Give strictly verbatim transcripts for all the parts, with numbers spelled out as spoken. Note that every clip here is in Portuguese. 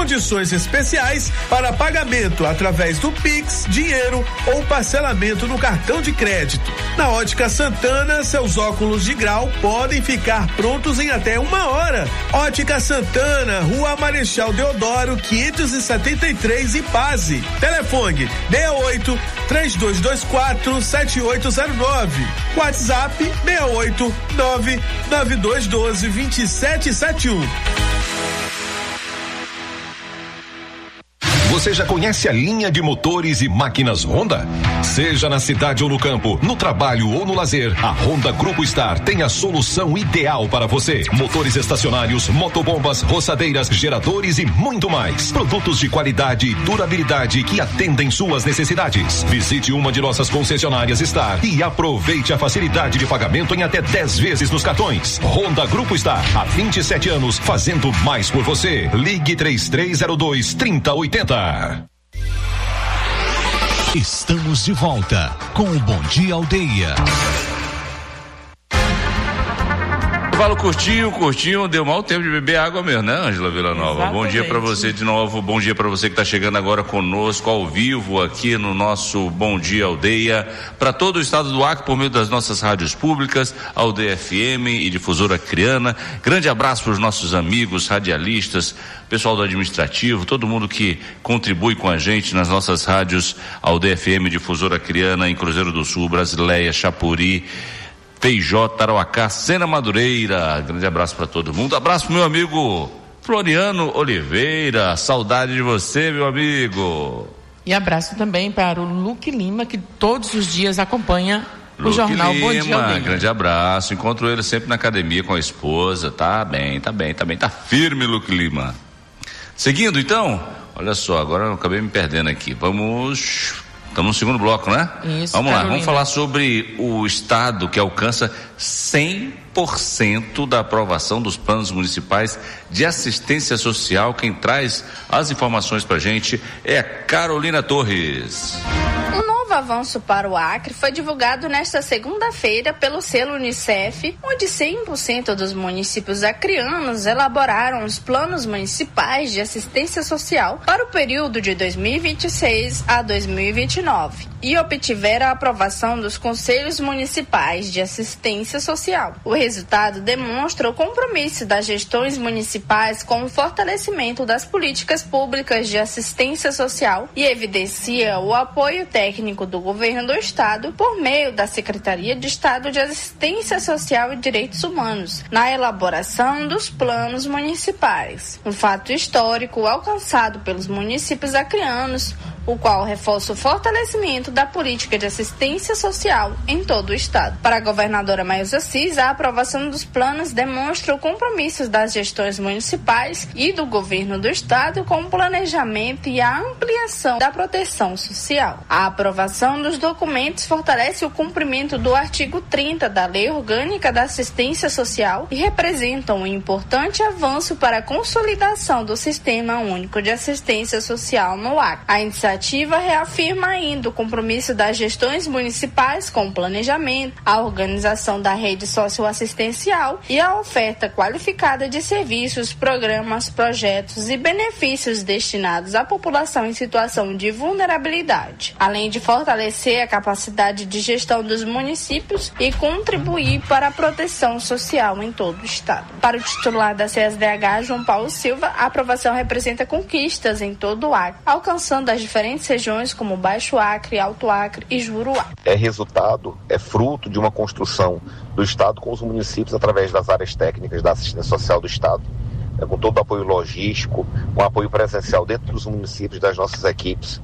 condições especiais para pagamento através do Pix, dinheiro ou parcelamento no cartão de crédito. Na Ótica Santana, seus óculos de grau podem ficar prontos em até uma hora. Ótica Santana, Rua Marechal Deodoro, quinhentos e setenta e três, Ipase. Telefone seis oito, três dois dois quatro, sete oito zero nove. WhatsApp seis oito, nove nove dois um dois, dois sete sete um. Você já conhece a linha de motores e máquinas Honda? Seja na cidade ou no campo, no trabalho ou no lazer, a Honda Grupo Star tem a solução ideal para você. Motores estacionários, motobombas, roçadeiras, geradores e muito mais. Produtos de qualidade e durabilidade que atendem suas necessidades. Visite uma de nossas concessionárias Star e aproveite a facilidade de pagamento em até dez vezes nos cartões. Honda Grupo Star, há vinte e sete anos, fazendo mais por você. Ligue três três zero dois, trinta oitenta. Estamos de volta com o Bom Dia Aldeia. Falo curtinho, curtinho, deu mal tempo de beber água mesmo, né, Ângela Villanova? Exatamente. Bom dia pra você de novo, bom dia pra você que tá chegando agora conosco ao vivo aqui no nosso Bom Dia Aldeia, pra todo o estado do Acre por meio das nossas rádios públicas, Aldeia F M e Difusora Acreana. Grande abraço pros nossos amigos radialistas, pessoal do administrativo, todo mundo que contribui com a gente nas nossas rádios Aldeia F M, Difusora Acreana, em Cruzeiro do Sul, Brasileia, Chapuri, Feijó, Tarauacá, Sena Madureira. Grande abraço para todo mundo. Abraço pro meu amigo Floriano Oliveira. Saudade de você, meu amigo. E abraço também para o Luque Lima, que todos os dias acompanha o Luque jornal Lima, Bom Dia Aldeia. Grande abraço. Encontro ele sempre na academia com a esposa. Tá bem, tá bem, tá bem. Tá firme, Luque Lima. Seguindo, então, olha só, agora eu acabei me perdendo aqui. Vamos... Estamos no segundo bloco, né? Isso, Vamos lá, Carolina. vamos falar sobre o estado que alcança cem por cento da aprovação dos planos municipais de assistência social. Quem traz as informações pra gente é a Carolina Torres. Um novo avanço para o Acre foi divulgado nesta segunda-feira pelo selo Unicef, onde cem por cento dos municípios acreanos elaboraram os planos municipais de assistência social para o período de dois mil e vinte e seis a dois mil e vinte e nove e obtiveram a aprovação dos conselhos municipais de assistência social. O resultado demonstra o compromisso das gestões municipais com o fortalecimento das políticas públicas de assistência social e evidencia o apoio técnico do governo do estado por meio da Secretaria de Estado de Assistência Social e Direitos Humanos na elaboração dos planos municipais. Um fato histórico alcançado pelos municípios acreanos, o qual reforça o fortalecimento da política de assistência social em todo o estado. Para a governadora Maísa Assis, a aprovação dos planos demonstra o compromisso das gestões municipais e do governo do estado com o planejamento e a ampliação da proteção social. A aprovação dos documentos fortalece o cumprimento do artigo trinta da Lei Orgânica da Assistência Social e representa um importante avanço para a consolidação do Sistema Único de Assistência Social no Acre. A iniciativa A iniciativa reafirma ainda o compromisso das gestões municipais com o planejamento, a organização da rede socioassistencial e a oferta qualificada de serviços, programas, projetos e benefícios destinados à população em situação de vulnerabilidade, além de fortalecer a capacidade de gestão dos municípios e contribuir para a proteção social em todo o estado. Para o titular da C S D H, João Paulo Silva, a aprovação representa conquistas em todo o Acre, alcançando as diferentes regiões como Baixo Acre, Alto Acre e Juruá. É resultado, é fruto de uma construção do Estado com os municípios através das áreas técnicas da assistência social do Estado, é, com todo o apoio logístico, com apoio presencial dentro dos municípios das nossas equipes,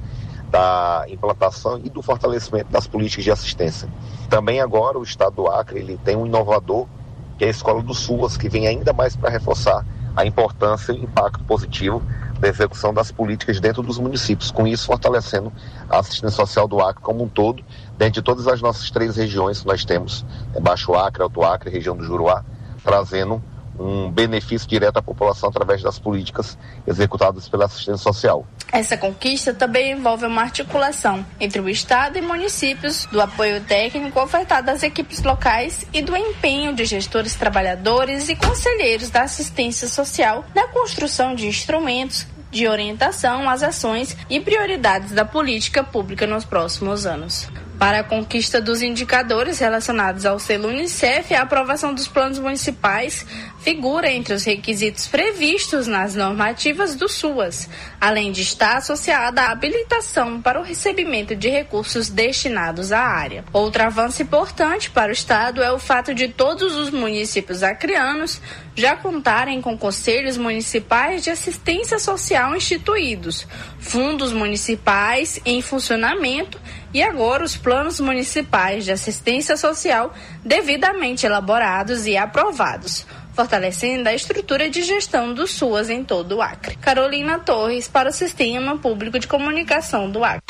da implantação e do fortalecimento das políticas de assistência. Também agora o Estado do Acre ele tem um inovador, que é a Escola do SUAS, que vem ainda mais para reforçar a importância e o impacto positivo da execução das políticas dentro dos municípios, com isso fortalecendo a assistência social do Acre como um todo, dentro de todas as nossas três regiões que nós temos, é Baixo Acre, Alto Acre e região do Juruá, trazendo um benefício direto à população através das políticas executadas pela assistência social. Essa conquista também envolve uma articulação entre o Estado e municípios, do apoio técnico ofertado às equipes locais e do empenho de gestores, trabalhadores e conselheiros da assistência social na construção de instrumentos de orientação às ações e prioridades da política pública nos próximos anos. Para a conquista dos indicadores relacionados ao selo Unicef, a aprovação dos planos municipais figura entre os requisitos previstos nas normativas do SUAS, além de estar associada à habilitação para o recebimento de recursos destinados à área. Outro avanço importante para o Estado é o fato de todos os municípios acreanos já contarem com conselhos municipais de assistência social instituídos, fundos municipais em funcionamento e agora os planos municipais de assistência social devidamente elaborados e aprovados, fortalecendo a estrutura de gestão do SUAS em todo o Acre. Carolina Torres, para o Sistema Público de Comunicação do Acre.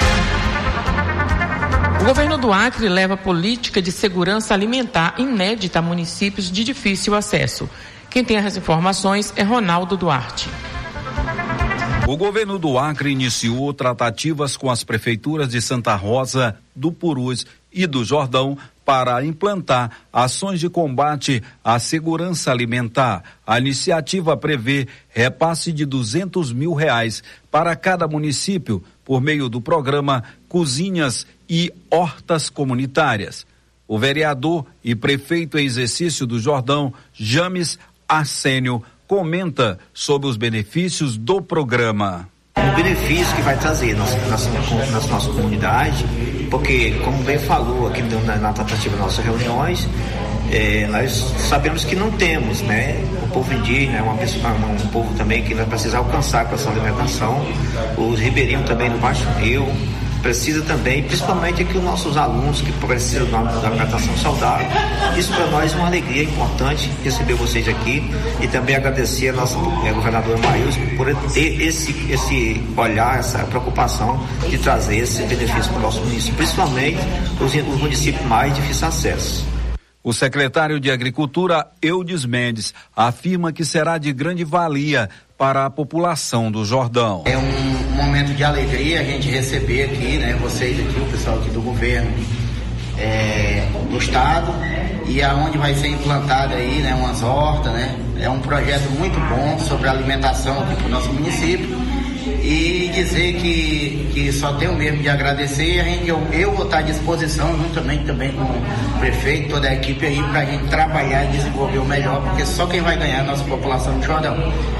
O governo do Acre leva política de segurança alimentar inédita a municípios de difícil acesso. Quem tem as informações é Ronaldo Duarte. O governo do Acre iniciou tratativas com as prefeituras de Santa Rosa, do Purus e do Jordão para implantar ações de combate à segurança alimentar. A iniciativa prevê repasse de duzentos mil reais para cada município por meio do programa Cozinhas e Hortas Comunitárias. O vereador e prefeito em exercício do Jordão, James Arsênio, comenta sobre os benefícios do programa. O benefício que vai trazer nas, nas, nas nossas comunidades, porque, como bem falou aqui na, na tratativa das nossas reuniões, é, nós sabemos que não temos, né? O povo indígena é uma pessoa, um, um povo também que vai precisar alcançar com essa alimentação, os ribeirinhos também no Baixo Rio, precisa também, principalmente aqui os nossos alunos que precisam da, da alimentação saudável. Isso para nós é uma alegria importante receber vocês aqui e também agradecer a nossa é, governadora Maílson por ter esse, esse olhar, essa preocupação de trazer esse benefício para o nosso município, principalmente os, os municípios mais difíceis de acesso. O secretário de Agricultura, Eudes Mendes, afirma que será de grande valia para a população do Jordão. É um momento de alegria a gente receber aqui, né, vocês aqui, o pessoal aqui do governo é, do estado, e aonde vai ser implantado aí, né, umas hortas, né, é um projeto muito bom sobre alimentação aqui para o nosso município, e dizer que, que só tenho mesmo de agradecer, a gente, eu, eu vou estar à disposição, juntamente também com o prefeito, toda a equipe aí, para a gente trabalhar e desenvolver o melhor, porque só quem vai ganhar é a nossa população do Jordão.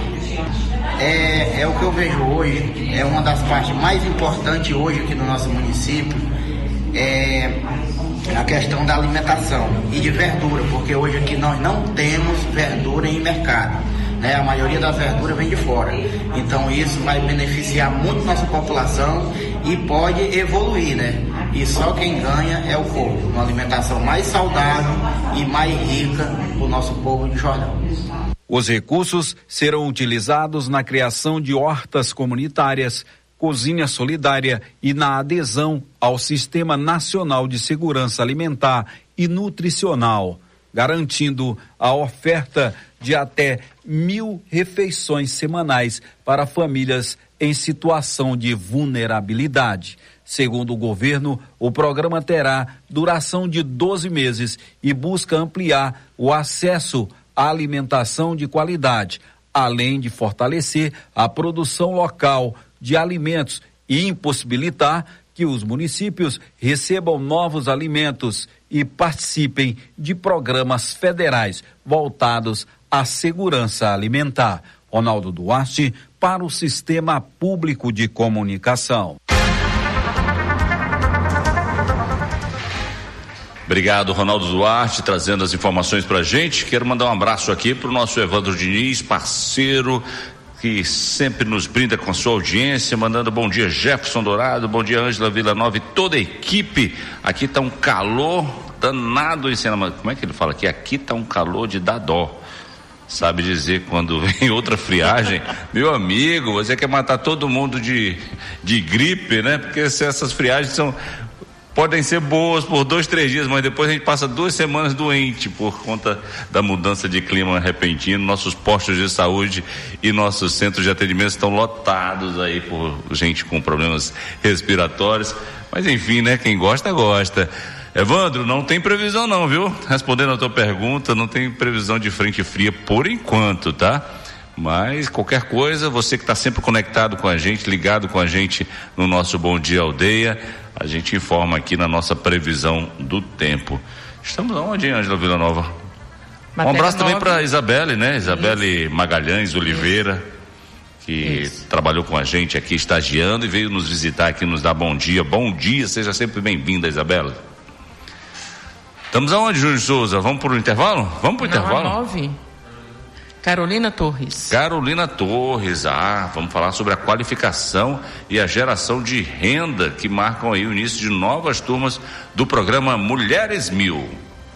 É, é o que eu vejo hoje, é uma das partes mais importantes hoje aqui no nosso município, é a questão da alimentação e de verdura, porque hoje aqui nós não temos verdura em mercado, né? A maioria das verduras vem de fora, então isso vai beneficiar muito nossa população e pode evoluir, né? E só quem ganha é o povo, uma alimentação mais saudável e mais rica para o nosso povo de Jordão. Os recursos serão utilizados na criação de hortas comunitárias, cozinha solidária e na adesão ao Sistema Nacional de Segurança Alimentar e Nutricional, garantindo a oferta de até mil refeições semanais para famílias em situação de vulnerabilidade. Segundo o governo, o programa terá duração de doze meses e busca ampliar o acesso à alimentação de qualidade, além de fortalecer a produção local de alimentos e impossibilitar que os municípios recebam novos alimentos e participem de programas federais voltados à segurança alimentar. Ronaldo Duarte, para o Sistema Público de Comunicação. Obrigado, Ronaldo Duarte, trazendo as informações pra gente. Quero mandar um abraço aqui pro nosso Evandro Diniz, parceiro, que sempre nos brinda com a sua audiência, mandando bom dia Jefferson Dourado, bom dia Ângela Villanova e toda a equipe. Aqui tá um calor danado em cima, como é que ele fala aqui? Aqui tá um calor de dar dó. Sabe dizer quando vem outra friagem, meu amigo, você quer matar todo mundo de, de gripe, né? Porque se essas friagens são... podem ser boas por dois, três dias, mas depois a gente passa duas semanas doente por conta da mudança de clima repentino. Nossos postos de saúde e nossos centros de atendimento estão lotados aí por gente com problemas respiratórios. Mas enfim, né? Quem gosta, gosta. Evandro, não tem previsão não, viu? Respondendo a tua pergunta, não tem previsão de frente fria por enquanto, tá? Mas qualquer coisa, você que está sempre conectado com a gente, ligado com a gente no nosso Bom Dia Aldeia, a gente informa aqui na nossa previsão do tempo. Estamos onde, hein, Ângela Villanova? Matéria um abraço também para Isabelle, né? Isabelle Isso. Magalhães Oliveira, Isso. que Isso. trabalhou com a gente aqui, estagiando e veio nos visitar aqui, nos dar bom dia. Bom dia, seja sempre bem-vinda, Isabelle. Estamos aonde, Júnior Souza? Vamos para o intervalo? Vamos para o intervalo? nove. Carolina Torres. Carolina Torres, ah, vamos falar sobre a qualificação e a geração de renda que marcam aí o início de novas turmas do programa Mulheres Mil.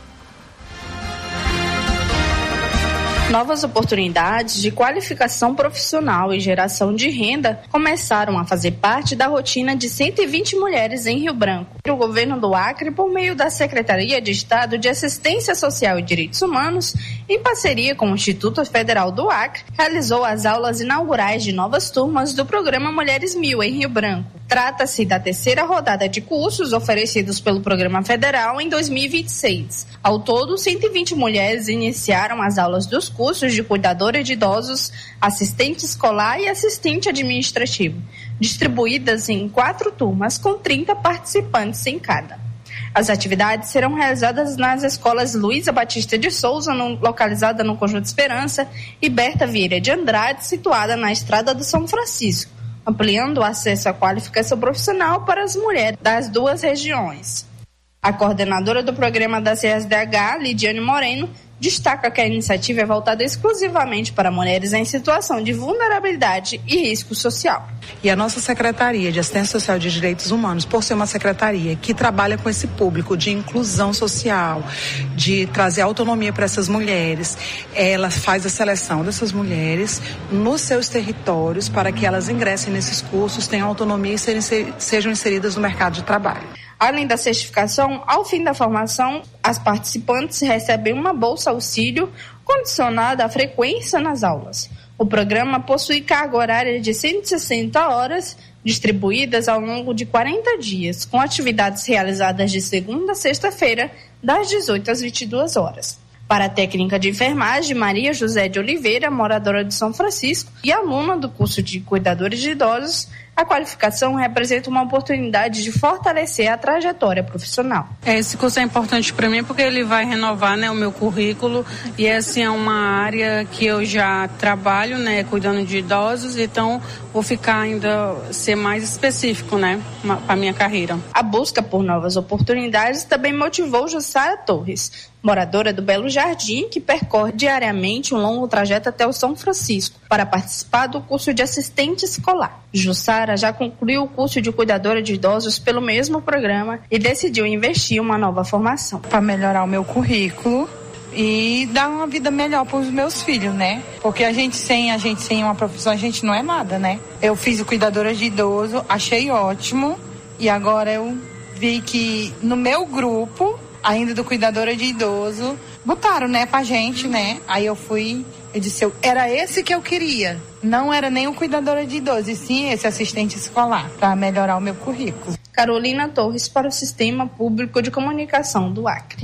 Novas oportunidades de qualificação profissional e geração de renda começaram a fazer parte da rotina de cento e vinte mulheres em Rio Branco. O governo do Acre, por meio da Secretaria de Estado de Assistência Social e Direitos Humanos, em parceria com o Instituto Federal do Acre, realizou as aulas inaugurais de novas turmas do programa Mulheres Mil em Rio Branco. Trata-se da terceira rodada de cursos oferecidos pelo programa federal em dois mil e vinte e seis. Ao todo, cento e vinte mulheres iniciaram as aulas dos cursos de cuidadora de idosos, assistente escolar e assistente administrativo, distribuídas em quatro turmas com trinta participantes em cada. As atividades serão realizadas nas escolas Luísa Batista de Souza, no, localizada no Conjunto Esperança, e Berta Vieira de Andrade, situada na Estrada do São Francisco, ampliando o acesso à qualificação profissional para as mulheres das duas regiões. A coordenadora do programa da C S D H, Lidiane Moreno, destaca que a iniciativa é voltada exclusivamente para mulheres em situação de vulnerabilidade e risco social. E a nossa Secretaria de Assistência Social e de Direitos Humanos, por ser uma secretaria que trabalha com esse público de inclusão social, de trazer autonomia para essas mulheres, ela faz a seleção dessas mulheres nos seus territórios para que elas ingressem nesses cursos, tenham autonomia e sejam inseridas no mercado de trabalho. Além da certificação, ao fim da formação, as participantes recebem uma bolsa auxílio condicionada à frequência nas aulas. O programa possui carga horária de cento e sessenta horas, distribuídas ao longo de quarenta dias, com atividades realizadas de segunda a sexta-feira, das dezoito às vinte e duas horas. Para a técnica de enfermagem, Maria José de Oliveira, moradora de São Francisco e aluna do curso de cuidadores de idosos, a qualificação representa uma oportunidade de fortalecer a trajetória profissional. Esse curso é importante para mim porque ele vai renovar, né, o meu currículo, e essa é uma área que eu já trabalho, né, cuidando de idosos, então vou ficar ainda, ser mais específico, né, para a minha carreira. A busca por novas oportunidades também motivou Jussara Torres, moradora do Belo Jardim, que percorre diariamente um longo trajeto até o São Francisco para participar do curso de assistente escolar. Jussara já concluiu o curso de cuidadora de idosos pelo mesmo programa e decidiu investir em uma nova formação. Para melhorar o meu currículo e dar uma vida melhor para os meus filhos, né? Porque a gente sem, a gente sem uma profissão, a gente não é nada, né? Eu fiz o cuidadora de idoso, achei ótimo, e agora eu vi que no meu grupo, ainda do cuidadora de idoso, botaram, né, pra gente, né? Aí eu fui, eu disse, eu, era esse que eu queria. Não era nem o cuidadora de idoso, e sim esse assistente escolar, para melhorar o meu currículo. Carolina Torres, para o Sistema Público de Comunicação do Acre.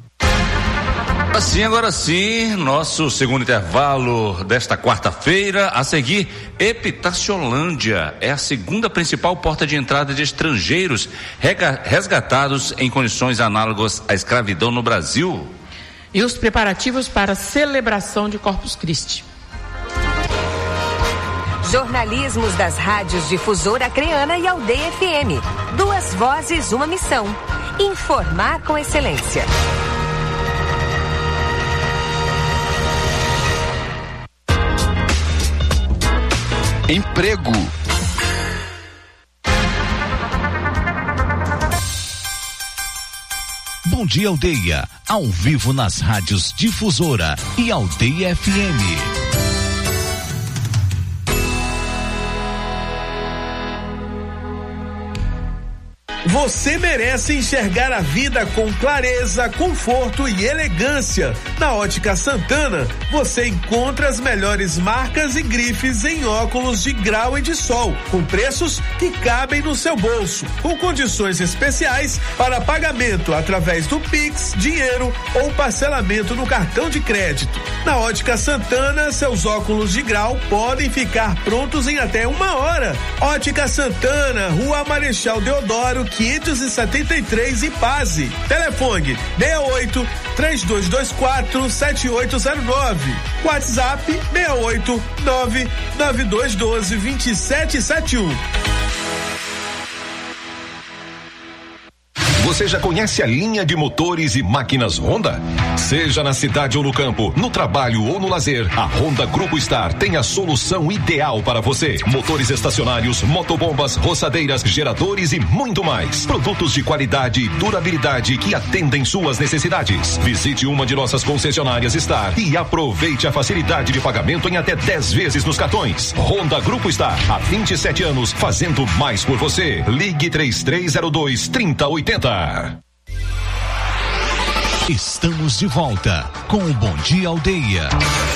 Assim, agora sim, nosso segundo intervalo desta quarta-feira. A seguir, Epitaciolândia é a segunda principal porta de entrada de estrangeiros resgatados em condições análogas à escravidão no Brasil. E os preparativos para a celebração de Corpus Christi. Jornalismos das rádios Difusora Acreana e Aldeia F M. Duas vozes, uma missão. Informar com excelência. Emprego. Bom Dia Aldeia, ao vivo nas rádios Difusora e Aldeia F M. Você merece enxergar a vida com clareza, conforto e elegância. Na Ótica Santana, você encontra as melhores marcas e grifes em óculos de grau e de sol, com preços que cabem no seu bolso, com condições especiais para pagamento através do Pix, dinheiro ou parcelamento no cartão de crédito. Na Ótica Santana, seus óculos de grau podem ficar prontos em até uma hora. Ótica Santana, Rua Marechal Deodoro, quinhentos e setenta e três, Ipase. Telefone seis oito, três dois dois quatro, sete oito zero nove. WhatsApp seis oito, nove nove dois um dois, dois sete sete um. Você já conhece a linha de motores e máquinas Honda? Seja na cidade ou no campo, no trabalho ou no lazer, a Honda Grupo Star tem a solução ideal para você. Motores estacionários, motobombas, roçadeiras, geradores e muito mais. Produtos de qualidade e durabilidade que atendem suas necessidades. Visite uma de nossas concessionárias Star e aproveite a facilidade de pagamento em até dez vezes nos cartões. Honda Grupo Star, há vinte e sete anos, fazendo mais por você. Ligue três três zero dois, três zero oito zero. Estamos de volta com o Bom Dia Aldeia.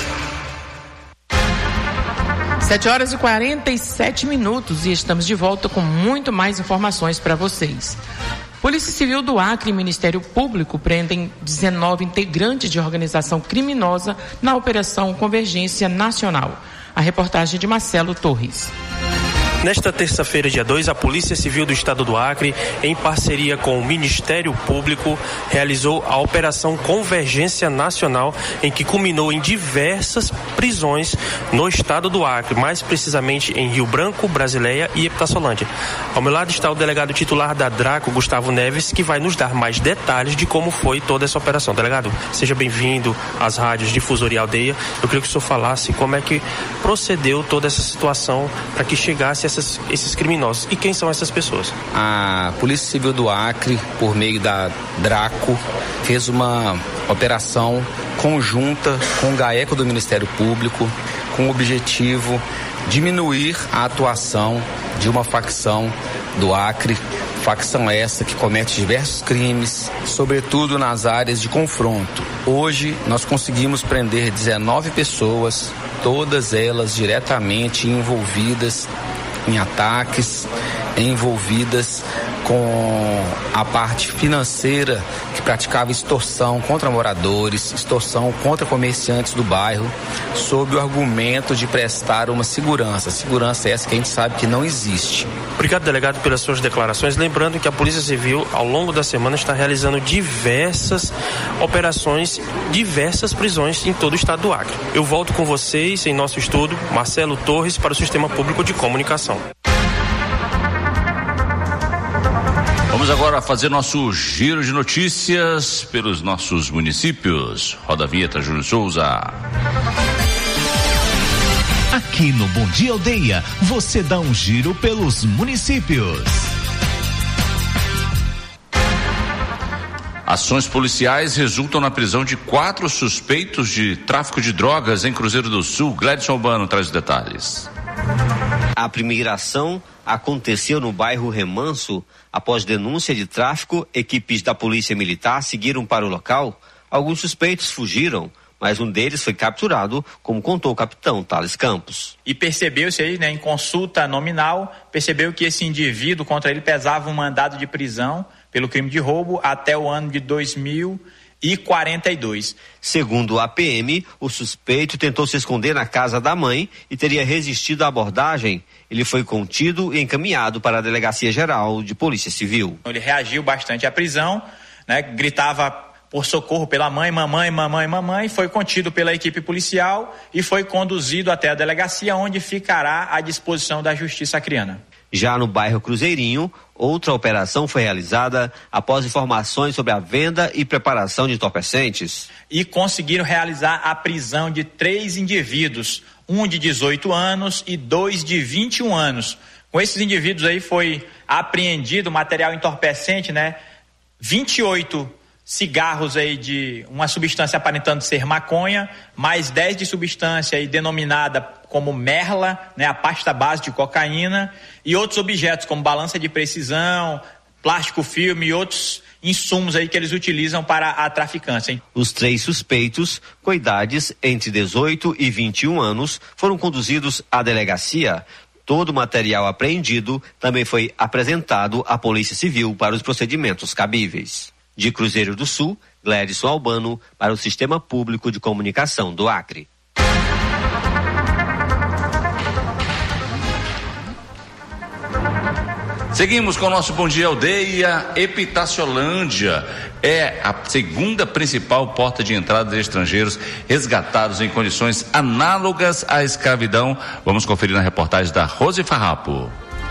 sete horas e quarenta e sete minutos e estamos de volta com muito mais informações para vocês. Polícia Civil do Acre e Ministério Público prendem dezenove integrantes de organização criminosa na Operação Convergência Nacional. A reportagem de Marcelo Torres. Nesta terça-feira, dia dois, a Polícia Civil do Estado do Acre, em parceria com o Ministério Público, realizou a Operação Convergência Nacional, em que culminou em diversas prisões no Estado do Acre, mais precisamente em Rio Branco, Brasileia e Epitaçolândia. Ao meu lado está o delegado titular da Draco, Gustavo Neves, que vai nos dar mais detalhes de como foi toda essa operação. Delegado, seja bem-vindo às rádios Difusora e Aldeia. Eu queria que o senhor falasse como é que procedeu toda essa situação para que chegasse a Essas, esses criminosos. E quem são essas pessoas? A Polícia Civil do Acre, por meio da Draco, fez uma operação conjunta com o GAECO do Ministério Público, com o objetivo de diminuir a atuação de uma facção do Acre, facção essa que comete diversos crimes, sobretudo nas áreas de confronto. Hoje nós conseguimos prender dezenove pessoas, todas elas diretamente envolvidas em ataques, envolvidas com a parte financeira que praticava extorsão contra moradores, extorsão contra comerciantes do bairro, sob o argumento de prestar uma segurança. Segurança essa que a gente sabe que não existe. Obrigado, delegado, pelas suas declarações. Lembrando que a Polícia Civil, ao longo da semana, está realizando diversas operações, diversas prisões em todo o estado do Acre. Eu volto com vocês em nosso estúdio, Marcelo Torres, para o Sistema Público de Comunicação. Vamos agora fazer nosso giro de notícias pelos nossos municípios. Roda a vinheta, Júlio Souza. Aqui no Bom Dia Aldeia, você dá um giro pelos municípios. Ações policiais resultam na prisão de quatro suspeitos de tráfico de drogas em Cruzeiro do Sul. Gledson Urbano traz os detalhes. A primeira ação aconteceu no bairro Remanso. Após denúncia de tráfico, equipes da Polícia Militar seguiram para o local. Alguns suspeitos fugiram, mas um deles foi capturado, como contou o capitão Thales Campos. E percebeu-se aí, né, em consulta nominal, percebeu que esse indivíduo, contra ele pesava um mandado de prisão pelo crime de roubo até o ano de dois mil e quarenta e dois. Segundo a P M, o suspeito tentou se esconder na casa da mãe e teria resistido à abordagem. Ele foi contido e encaminhado para a Delegacia Geral de Polícia Civil. Ele reagiu bastante à prisão, né, gritava por socorro pela mãe, mamãe, mamãe, mamãe, foi contido pela equipe policial e foi conduzido até a delegacia, onde ficará à disposição da Justiça Acreana. Já no bairro Cruzeirinho, outra operação foi realizada após informações sobre a venda e preparação de entorpecentes. E conseguiram realizar a prisão de três indivíduos, um de dezoito anos e dois de vinte e um anos. Com esses indivíduos aí foi apreendido material entorpecente, né? vinte e oito cigarros aí de uma substância aparentando ser maconha, mais dez de substância aí denominada como merla, né, a pasta base de cocaína, e outros objetos como balança de precisão, plástico filme e outros insumos aí que eles utilizam para a traficância, hein? Os três suspeitos, com idades entre dezoito e vinte e um anos, foram conduzidos à delegacia. Todo o material apreendido também foi apresentado à Polícia Civil para os procedimentos cabíveis. De Cruzeiro do Sul, Glédson Albano, para o Sistema Público de Comunicação do Acre. Seguimos com o nosso Bom Dia Aldeia. Epitaciolândia é a segunda principal porta de entrada de estrangeiros resgatados em condições análogas à escravidão. Vamos conferir na reportagem da Rose Farrapo.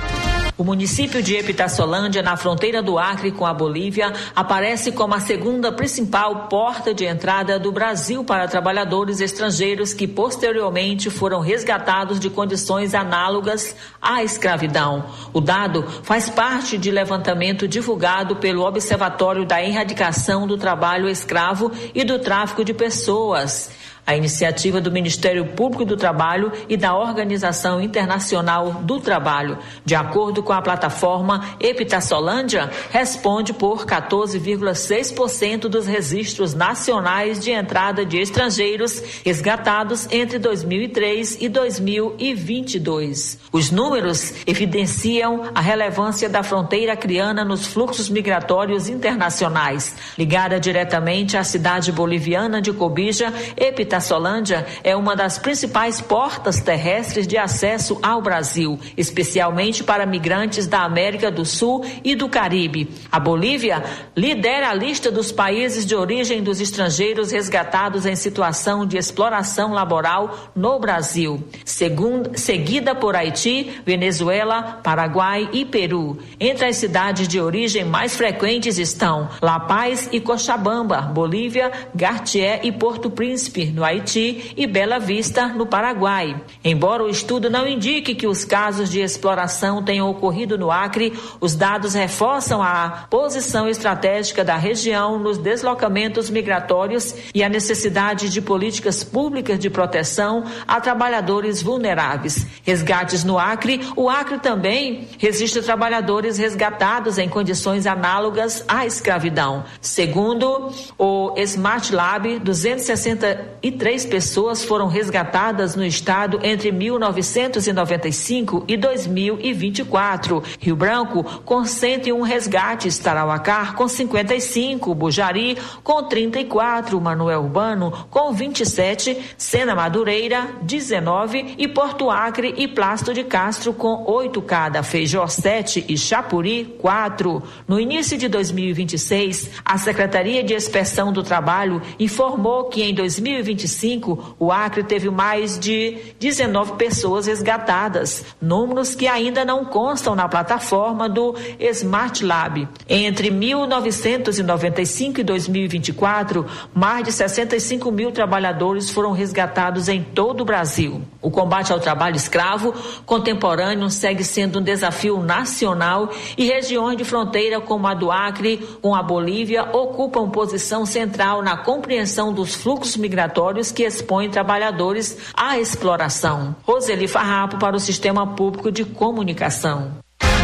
O município de Epitaciolândia, na fronteira do Acre com a Bolívia, aparece como a segunda principal porta de entrada do Brasil para trabalhadores estrangeiros que posteriormente foram resgatados de condições análogas à escravidão. O dado faz parte de levantamento divulgado pelo Observatório da Erradicação do Trabalho Escravo e do Tráfico de Pessoas. A iniciativa do Ministério Público do Trabalho e da Organização Internacional do Trabalho. De acordo com a plataforma, Epitaciolândia responde por quatorze vírgula seis por cento dos registros nacionais de entrada de estrangeiros resgatados entre dois mil e três e dois mil e vinte e dois. Os números evidenciam a relevância da fronteira acreana nos fluxos migratórios internacionais. Ligada diretamente à cidade boliviana de Cobija, Epitaciolândia Epitaciolândia é uma das principais portas terrestres de acesso ao Brasil, especialmente para migrantes da América do Sul e do Caribe. A Bolívia lidera a lista dos países de origem dos estrangeiros resgatados em situação de exploração laboral no Brasil, segundo, seguida por Haiti, Venezuela, Paraguai e Peru. Entre as cidades de origem mais frequentes estão La Paz e Cochabamba, Bolívia, Gartier e Porto Príncipe, no Haiti, e Bela Vista, no Paraguai. Embora o estudo não indique que os casos de exploração tenham ocorrido no Acre, os dados reforçam a posição estratégica da região nos deslocamentos migratórios e a necessidade de políticas públicas de proteção a trabalhadores vulneráveis. Resgates no Acre. O Acre também registra trabalhadores resgatados em condições análogas à escravidão. Segundo o Smart Lab, duzentas e sessenta e três pessoas foram resgatadas no estado entre mil novecentos e noventa e cinco e dois mil e vinte e quatro. Rio Branco com cento e um resgates, Tarauacá com cinquenta e cinco, Bujari com trinta e quatro, Manoel Urbano com vinte e sete, Sena Madureira dezenove e Porto Acre e Plácido de Castro com oito cada, Feijó sete e Chapuri quatro. No início de dois mil e vinte e seis, a Secretaria de Inspeção do Trabalho informou que em dois mil e vinte e cinco o Acre teve mais de dezenove pessoas resgatadas, números que ainda não constam na plataforma do Smart Lab. Entre mil novecentos e noventa e cinco e dois mil e vinte e quatro, mais de sessenta e cinco mil trabalhadores foram resgatados em todo o Brasil. O combate ao trabalho escravo contemporâneo segue sendo um desafio nacional e regiões de fronteira como a do Acre com a Bolívia ocupam posição central na compreensão dos fluxos migratórios que expõem trabalhadores à exploração. Roseli Farrapo para o Sistema Público de Comunicação.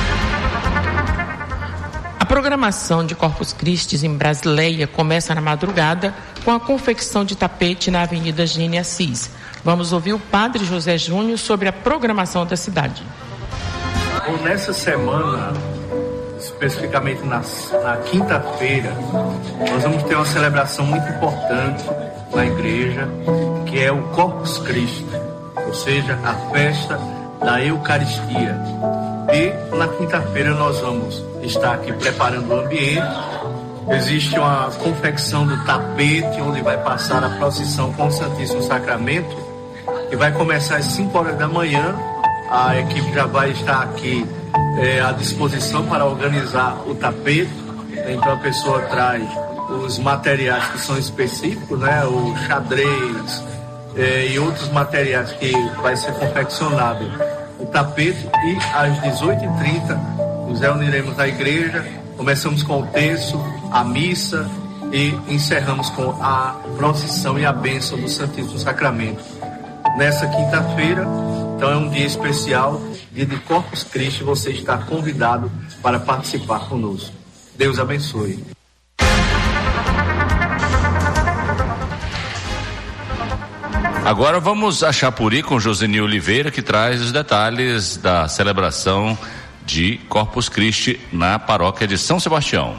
A programação de Corpus Christi em Brasileia começa na madrugada com a confecção de tapete na Avenida Gênia Assis. Vamos ouvir o padre José Júnior sobre a programação da cidade. Bom, nessa semana, especificamente na, na quinta-feira, nós vamos ter uma celebração muito importante na igreja, que é o Corpus Christi, ou seja, a festa da Eucaristia. E na quinta-feira nós vamos estar aqui preparando o ambiente. Existe uma confecção do tapete, onde vai passar a procissão com o Santíssimo Sacramento, que vai começar às cinco horas da manhã. A equipe já vai estar aqui é, à disposição para organizar o tapete. Então a pessoa traz os materiais que são específicos, né, o xadrez é, e outros materiais que vai ser confeccionado o tapete, e às dezoito e trinta nos reuniremos na igreja, começamos com o terço, a missa e encerramos com a procissão e a bênção do Santíssimo Sacramento. Nessa quinta-feira, então é um dia especial, dia de Corpus Christi, você está convidado para participar conosco. Deus abençoe. Agora vamos a Chapuri com Joseni Oliveira, que traz os detalhes da celebração de Corpus Christi na paróquia de São Sebastião.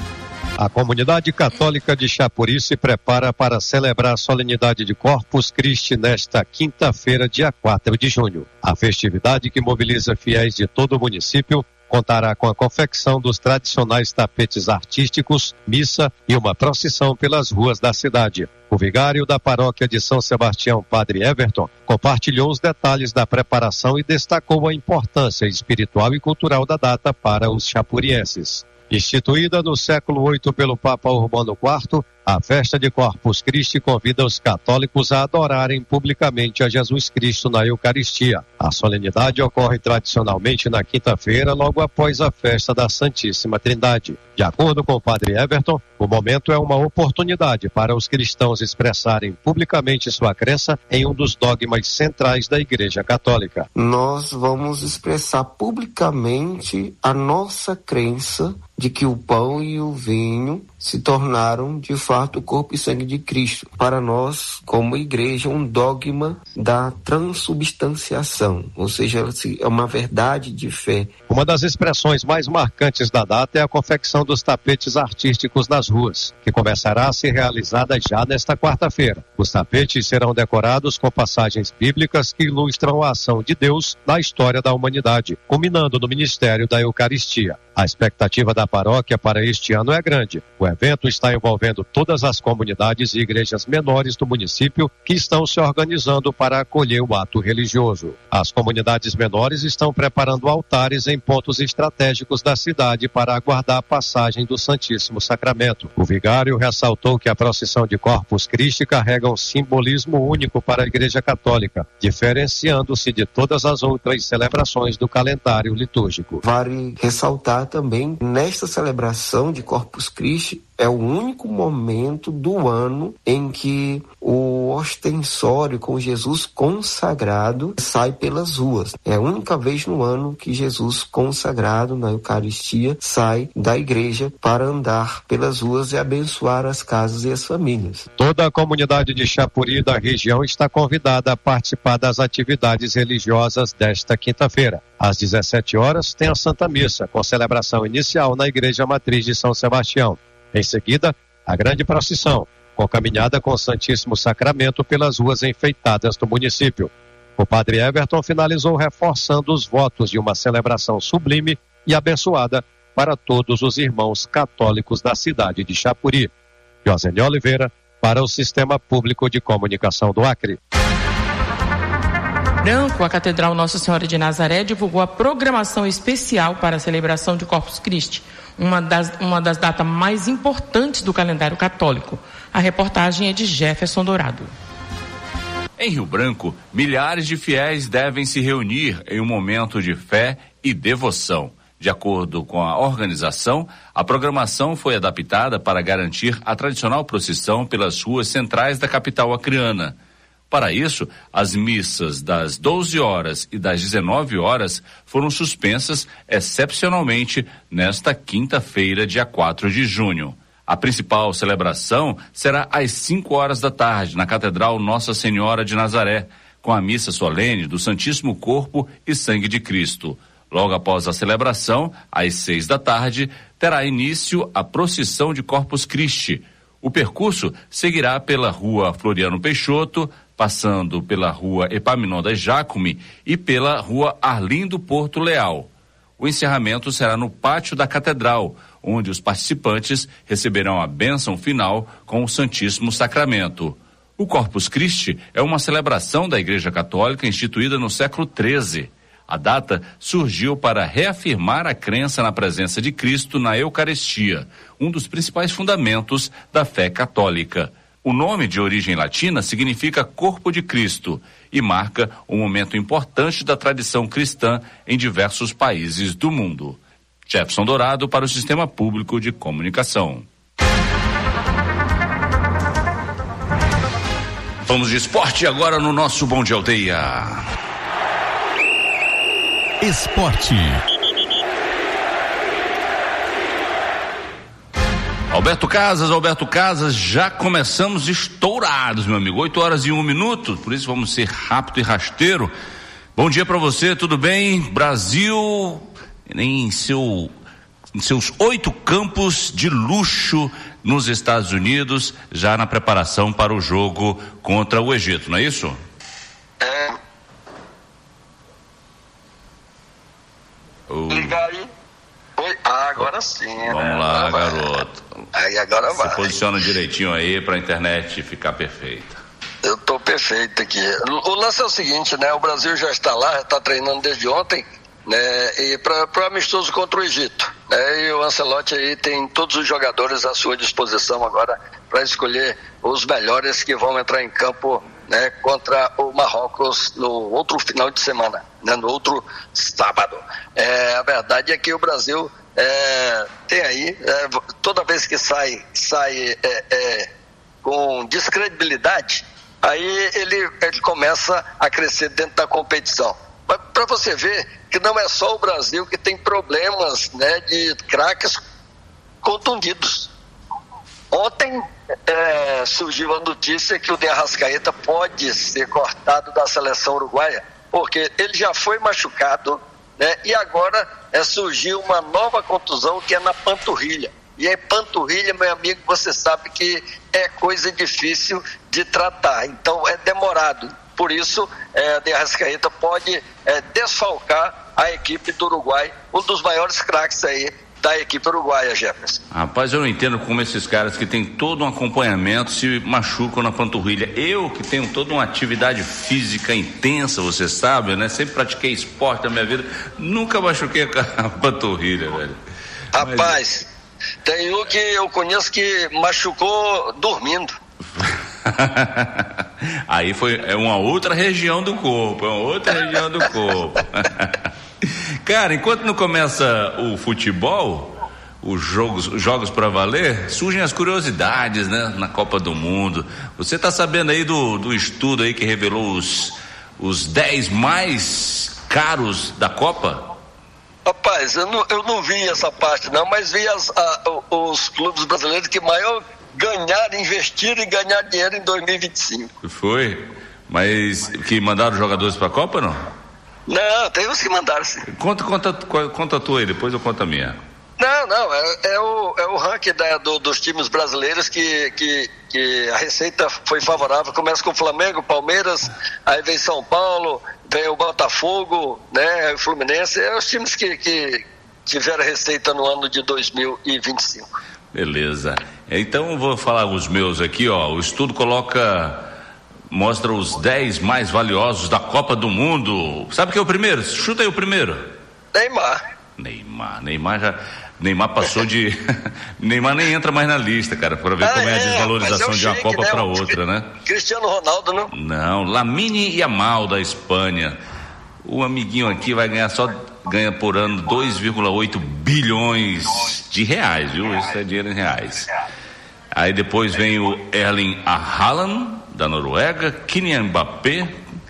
A comunidade católica de Chapuri se prepara para celebrar a solenidade de Corpus Christi nesta quinta-feira, dia quatro de junho. A festividade, que mobiliza fiéis de todo o município, contará com a confecção dos tradicionais tapetes artísticos, missa e uma procissão pelas ruas da cidade. O vigário da paróquia de São Sebastião, Padre Everton, compartilhou os detalhes da preparação e destacou a importância espiritual e cultural da data para os chapurienses. Instituída no século oito pelo Papa Urbano quarto, a festa de Corpus Christi convida os católicos a adorarem publicamente a Jesus Cristo na Eucaristia. A solenidade ocorre tradicionalmente na quinta-feira, logo após a festa da Santíssima Trindade. De acordo com o Padre Everton, o momento é uma oportunidade para os cristãos expressarem publicamente sua crença em um dos dogmas centrais da Igreja Católica. Nós vamos expressar publicamente a nossa crença de que o pão e o vinho se tornaram de fato o corpo e sangue de Cristo. Para nós, como igreja, um dogma da transubstanciação, ou seja, é uma verdade de fé. Uma das expressões mais marcantes da data é a confecção dos tapetes artísticos nas ruas, que começará a ser realizada já nesta quarta-feira. Os tapetes serão decorados com passagens bíblicas que ilustram a ação de Deus na história da humanidade, culminando no ministério da Eucaristia. A expectativa da paróquia para este ano é grande. O evento está envolvendo todas as comunidades e igrejas menores do município que estão se organizando para acolher o ato religioso. As comunidades menores estão preparando altares em pontos estratégicos da cidade para aguardar a passagem do Santíssimo Sacramento. O vigário ressaltou que a procissão de Corpus Christi carrega um simbolismo único para a Igreja Católica, diferenciando-se de todas as outras celebrações do calendário litúrgico. Vale ressaltar também, nesta celebração de Corpus Christi, é o único momento do ano em que o ostensório com Jesus consagrado sai pelas ruas. É a única vez no ano que Jesus consagrado na Eucaristia sai da igreja para andar pelas ruas e abençoar as casas e as famílias. Toda a comunidade de Chapuri da região está convidada a participar das atividades religiosas desta quinta-feira. Às dezessete horas tem a Santa Missa, com celebração inicial na Igreja Matriz de São Sebastião. Em seguida, a grande procissão, com caminhada com o Santíssimo Sacramento pelas ruas enfeitadas do município. O Padre Everton finalizou reforçando os votos de uma celebração sublime e abençoada para todos os irmãos católicos da cidade de Chapuri. Joseni Oliveira, para o Sistema Público de Comunicação do Acre. Branco, a Catedral Nossa Senhora de Nazaré divulgou a programação especial para a celebração de Corpus Christi, uma das, uma das datas mais importantes do calendário católico. A reportagem é de Jefferson Dourado. Em Rio Branco, milhares de fiéis devem se reunir em um momento de fé e devoção. De acordo com a organização, a programação foi adaptada para garantir a tradicional procissão pelas ruas centrais da capital acreana. Para isso, as missas das doze horas e das dezenove horas foram suspensas excepcionalmente nesta quinta-feira, dia quatro de junho. A principal celebração será às cinco horas da tarde, na Catedral Nossa Senhora de Nazaré, com a missa solene do Santíssimo Corpo e Sangue de Cristo. Logo após a celebração, às seis da tarde, terá início a procissão de Corpus Christi. O percurso seguirá pela Rua Floriano Peixoto, passando pela Rua Epaminondas Jacome e pela Rua Arlindo Porto Leal. O encerramento será no pátio da Catedral, onde os participantes receberão a bênção final com o Santíssimo Sacramento. O Corpus Christi é uma celebração da Igreja Católica instituída no século treze. A data surgiu para reafirmar a crença na presença de Cristo na Eucaristia, um dos principais fundamentos da fé católica. O nome, de origem latina, significa Corpo de Cristo e marca um momento importante da tradição cristã em diversos países do mundo. Jefferson Dourado, para o Sistema Público de Comunicação. Vamos de esporte agora no nosso Bom Dia Aldeia. Esporte. Alberto Casas, Alberto Casas, já começamos estourados, meu amigo. oito horas e um minuto, por isso vamos ser rápido e rasteiro. Bom dia para você, tudo bem? Brasil em, seu, em seus oito campos de luxo nos Estados Unidos, já na preparação para o jogo contra o Egito, não é isso? É. Oh. Liga aí. Oi. Ah, agora sim. Vamos né? lá, agora garoto. Aí agora vai. Se posiciona direitinho aí para a internet ficar perfeita. Eu tô perfeito aqui. O lance é o seguinte, né? O Brasil já está lá, já está treinando desde ontem, né? E para o amistoso contra o Egito, né? E o Ancelotti aí tem todos os jogadores à sua disposição agora para escolher os melhores que vão entrar em campo, né? Contra o Marrocos no outro final de semana, né? No outro sábado. É, a verdade é que o Brasil é, tem aí, é, toda vez que sai, sai é, é, com descredibilidade, aí ele, ele começa a crescer dentro da competição. Mas para você ver que não é só o Brasil que tem problemas, né, de craques contundidos. Ontem é, surgiu a notícia que o De Arrascaeta pode ser cortado da seleção uruguaia, porque ele já foi machucado, né, e agora é, surgiu uma nova contusão que é na panturrilha. E a panturrilha, meu amigo, você sabe que é coisa difícil de tratar, então é demorado. Por isso, é, De Arrascaeta pode é, desfalcar a equipe do Uruguai, um dos maiores craques aí da equipe uruguaia, Jefferson. Rapaz, eu não entendo como esses caras que têm todo um acompanhamento se machucam na panturrilha. Eu, que tenho toda uma atividade física intensa, você sabe, né? Sempre pratiquei esporte na minha vida, nunca machuquei a panturrilha, velho. Rapaz, Mas... tem um que eu conheço que machucou dormindo. Aí foi, é uma outra região do corpo, é uma outra região do corpo. Cara, enquanto não começa o futebol, os jogos, os jogos para valer, surgem as curiosidades, né, na Copa do Mundo. Você tá sabendo aí do, do estudo aí que revelou os, os dez mais caros da Copa? Rapaz, eu não, eu não vi essa parte não, mas vi as, a, os clubes brasileiros que maior ganharam, investiram e ganharam dinheiro em dois mil e vinte e cinco. Foi? Mas que mandaram jogadores para a Copa, não? Não, tem uns que mandaram sim. Conta, conta, conta a tua aí, depois eu conto a minha. Não, não, é, é, o, é o ranking da, do, dos times brasileiros que, que, que a receita foi favorável. Começa com o Flamengo, Palmeiras, aí vem São Paulo, vem o Botafogo, né, o Fluminense, é os times que, que tiveram receita no ano de dois mil e vinte e cinco. Beleza. Então eu vou falar os meus aqui, ó. O estudo coloca, mostra os dez mais valiosos da Copa do Mundo. Sabe quem é o primeiro? Chuta aí o primeiro. Neymar. Neymar, Neymar já, Neymar passou de, Neymar nem entra mais na lista, cara, para ver ah, como é, é a desvalorização é de uma chique, Copa né? para outra, né? Cristiano Ronaldo, não? Não, Lamine Yamal da Espanha. O amiguinho aqui vai ganhar só, ganha por ano dois vírgula oito bilhões de reais, viu? Isso é dinheiro em reais. Aí depois vem o Erling Haaland da Noruega, Kylian Mbappé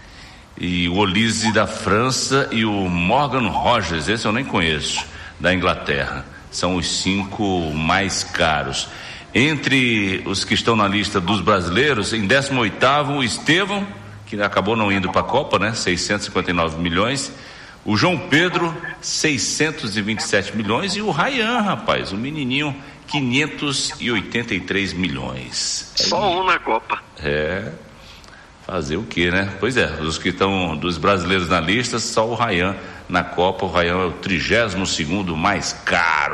e o Olise da França e o Morgan Rogers, esse eu nem conheço, da Inglaterra. São os cinco mais caros. Entre os que estão na lista dos brasileiros, em décimo oitavo, o Estevão, que acabou não indo para a Copa, né? seiscentos e cinquenta e nove milhões. O João Pedro, seiscentos e vinte e sete milhões. E o Ryan, rapaz, o menininho, quinhentos e oitenta e três milhões. Só um na Copa. É... Fazer o quê, né? Pois é, os que estão dos brasileiros na lista, só o Ryan na Copa. O Ryan é o trigésimo segundo mais caro.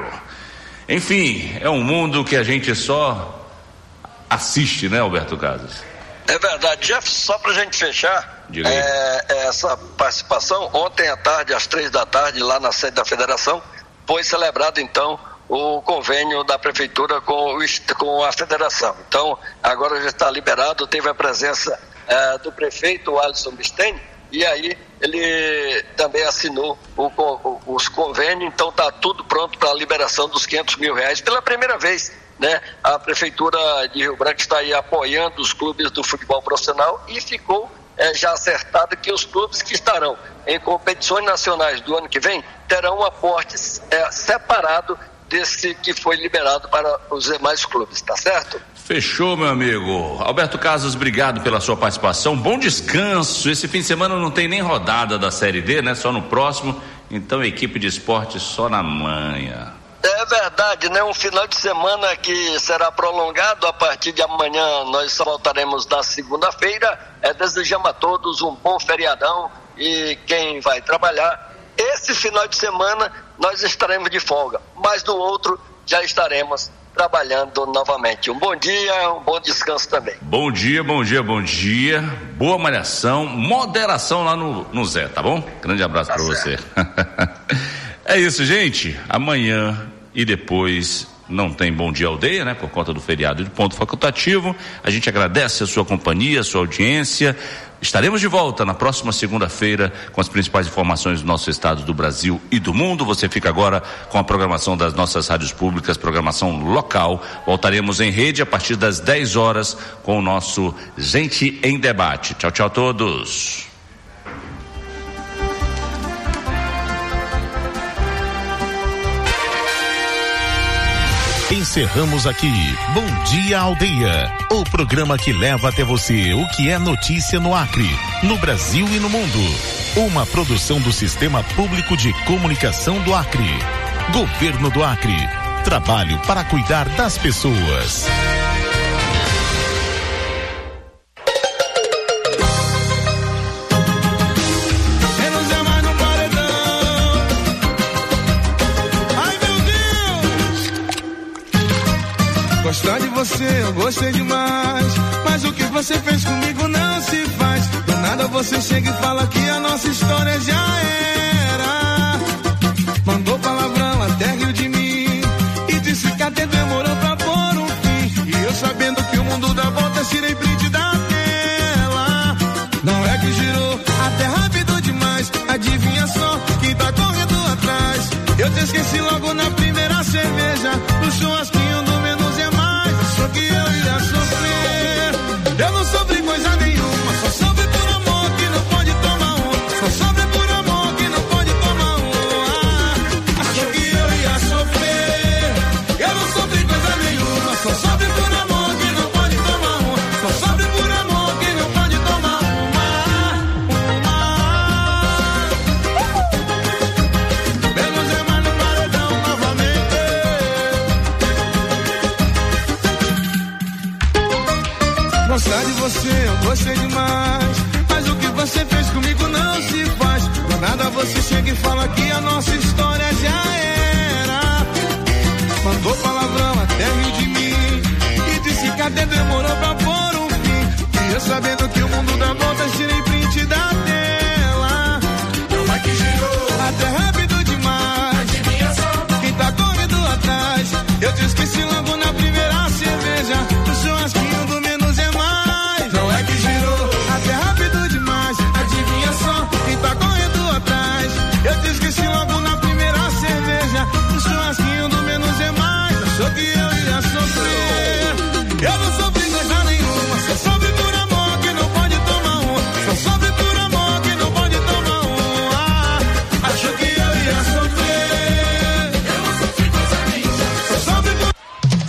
Enfim, é um mundo que a gente só assiste, né, Alberto Casas? É verdade, Jeff, só pra gente fechar é, essa participação, ontem à tarde, às três da tarde, lá na sede da federação, foi celebrado então o convênio da prefeitura com, o, com a federação. Então, agora já está liberado, teve a presença Uh, do prefeito Alisson Bisteni, e aí ele também assinou o, o, os convênios, então está tudo pronto para a liberação dos quinhentos mil reais pela primeira vez, né? A prefeitura de Rio Branco está aí apoiando os clubes do futebol profissional e ficou é, já acertado que os clubes que estarão em competições nacionais do ano que vem terão um aporte é, separado desse que foi liberado para os demais clubes, tá certo? Fechou, meu amigo. Alberto Casas, obrigado pela sua participação. Bom descanso. Esse fim de semana não tem nem rodada da Série D, né? Só no próximo. Então, equipe de esporte só na manhã. É verdade, né? Um final de semana que será prolongado. A partir de amanhã nós voltaremos na segunda-feira. É, desejamos a todos um bom feriadão e quem vai trabalhar, esse final de semana nós estaremos de folga, mas no outro já estaremos trabalhando novamente. Um bom dia, um bom descanso também. Bom dia, bom dia, bom dia. Boa malhação, moderação lá no, no Zé, tá bom? Grande abraço tá para você. É isso, gente. Amanhã e depois não tem Bom Dia Aldeia, né? Por conta do feriado de ponto facultativo. A gente agradece a sua companhia, a sua audiência. Estaremos de volta na próxima segunda-feira com as principais informações do nosso estado, do Brasil e do mundo. Você fica agora com a programação das nossas rádios públicas, programação local. Voltaremos em rede a partir das dez horas com o nosso Gente em Debate. Tchau, tchau a todos. Encerramos aqui Bom Dia Aldeia, o programa que leva até você o que é notícia no Acre, no Brasil e no mundo. Uma produção do Sistema Público de Comunicação do Acre. Governo do Acre. Trabalho para cuidar das pessoas. Gostar de você, eu gostei demais, mas o que você fez comigo não se faz. Do nada você chega e fala que a nossa história já era. Mandou palavrão até riu de mim e disse que até demorou pra pôr um fim. E eu sabendo que o mundo dá volta, tirei print da tela. Não é que girou até rápido demais, adivinha só quem tá correndo atrás. Eu te esqueci logo na primeira cerveja, no churrasquinho do menos é mais. Só que eu ia sofrer. Eu não sofri coisa nenhuma, só sofri por amor que não pode tomar um. Só sofri por amor que não pode tomar um. Ah, achou que eu ia sofrer. Eu não sofri coisa nenhuma, só sofri por amor que não pode tomar um. Só sofri por amor que não pode tomar uma. Menos é mais no paredão novamente. Gostar de você, eu gostei demais, mas o que você fez comigo não se faz. Do nada você chega e fala que a nossa história já era. Mandou palavrão até riu de mim e disse que até demorou pra pôr um fim. E eu sabendo que o mundo dá voltas, tirei print da tela. Não é que girou até rápido demais, adivinha só quem tá correndo atrás. Eu te esqueci logo na primeira cerveja, no churrasquinho do menos é mais. Não é que girou até rápido demais, adivinha só quem tá correndo atrás. Eu te esqueci logo na primeira cerveja, no churrasquinho do menos é mais. Achou que eu ia sofrer. Eu não sofri coisa nenhuma, só sofri por amor que não pode tomar um. Só sofri por amor que não pode tomar um. Ah, achou que eu ia sofrer. Eu não sofri coisa nenhuma, só sofri por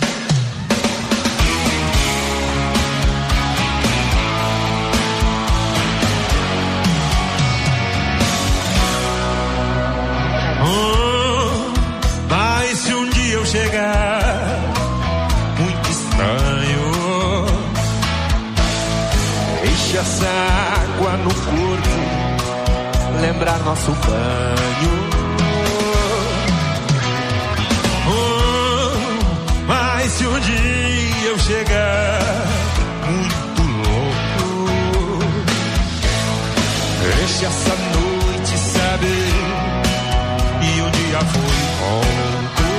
Mas se um dia eu chegar muito estranho, deixe essa água no corpo lembrar nosso banho. Oh, mas se um dia eu chegar muito louco, deixe essa noite saber e um dia foi ontem.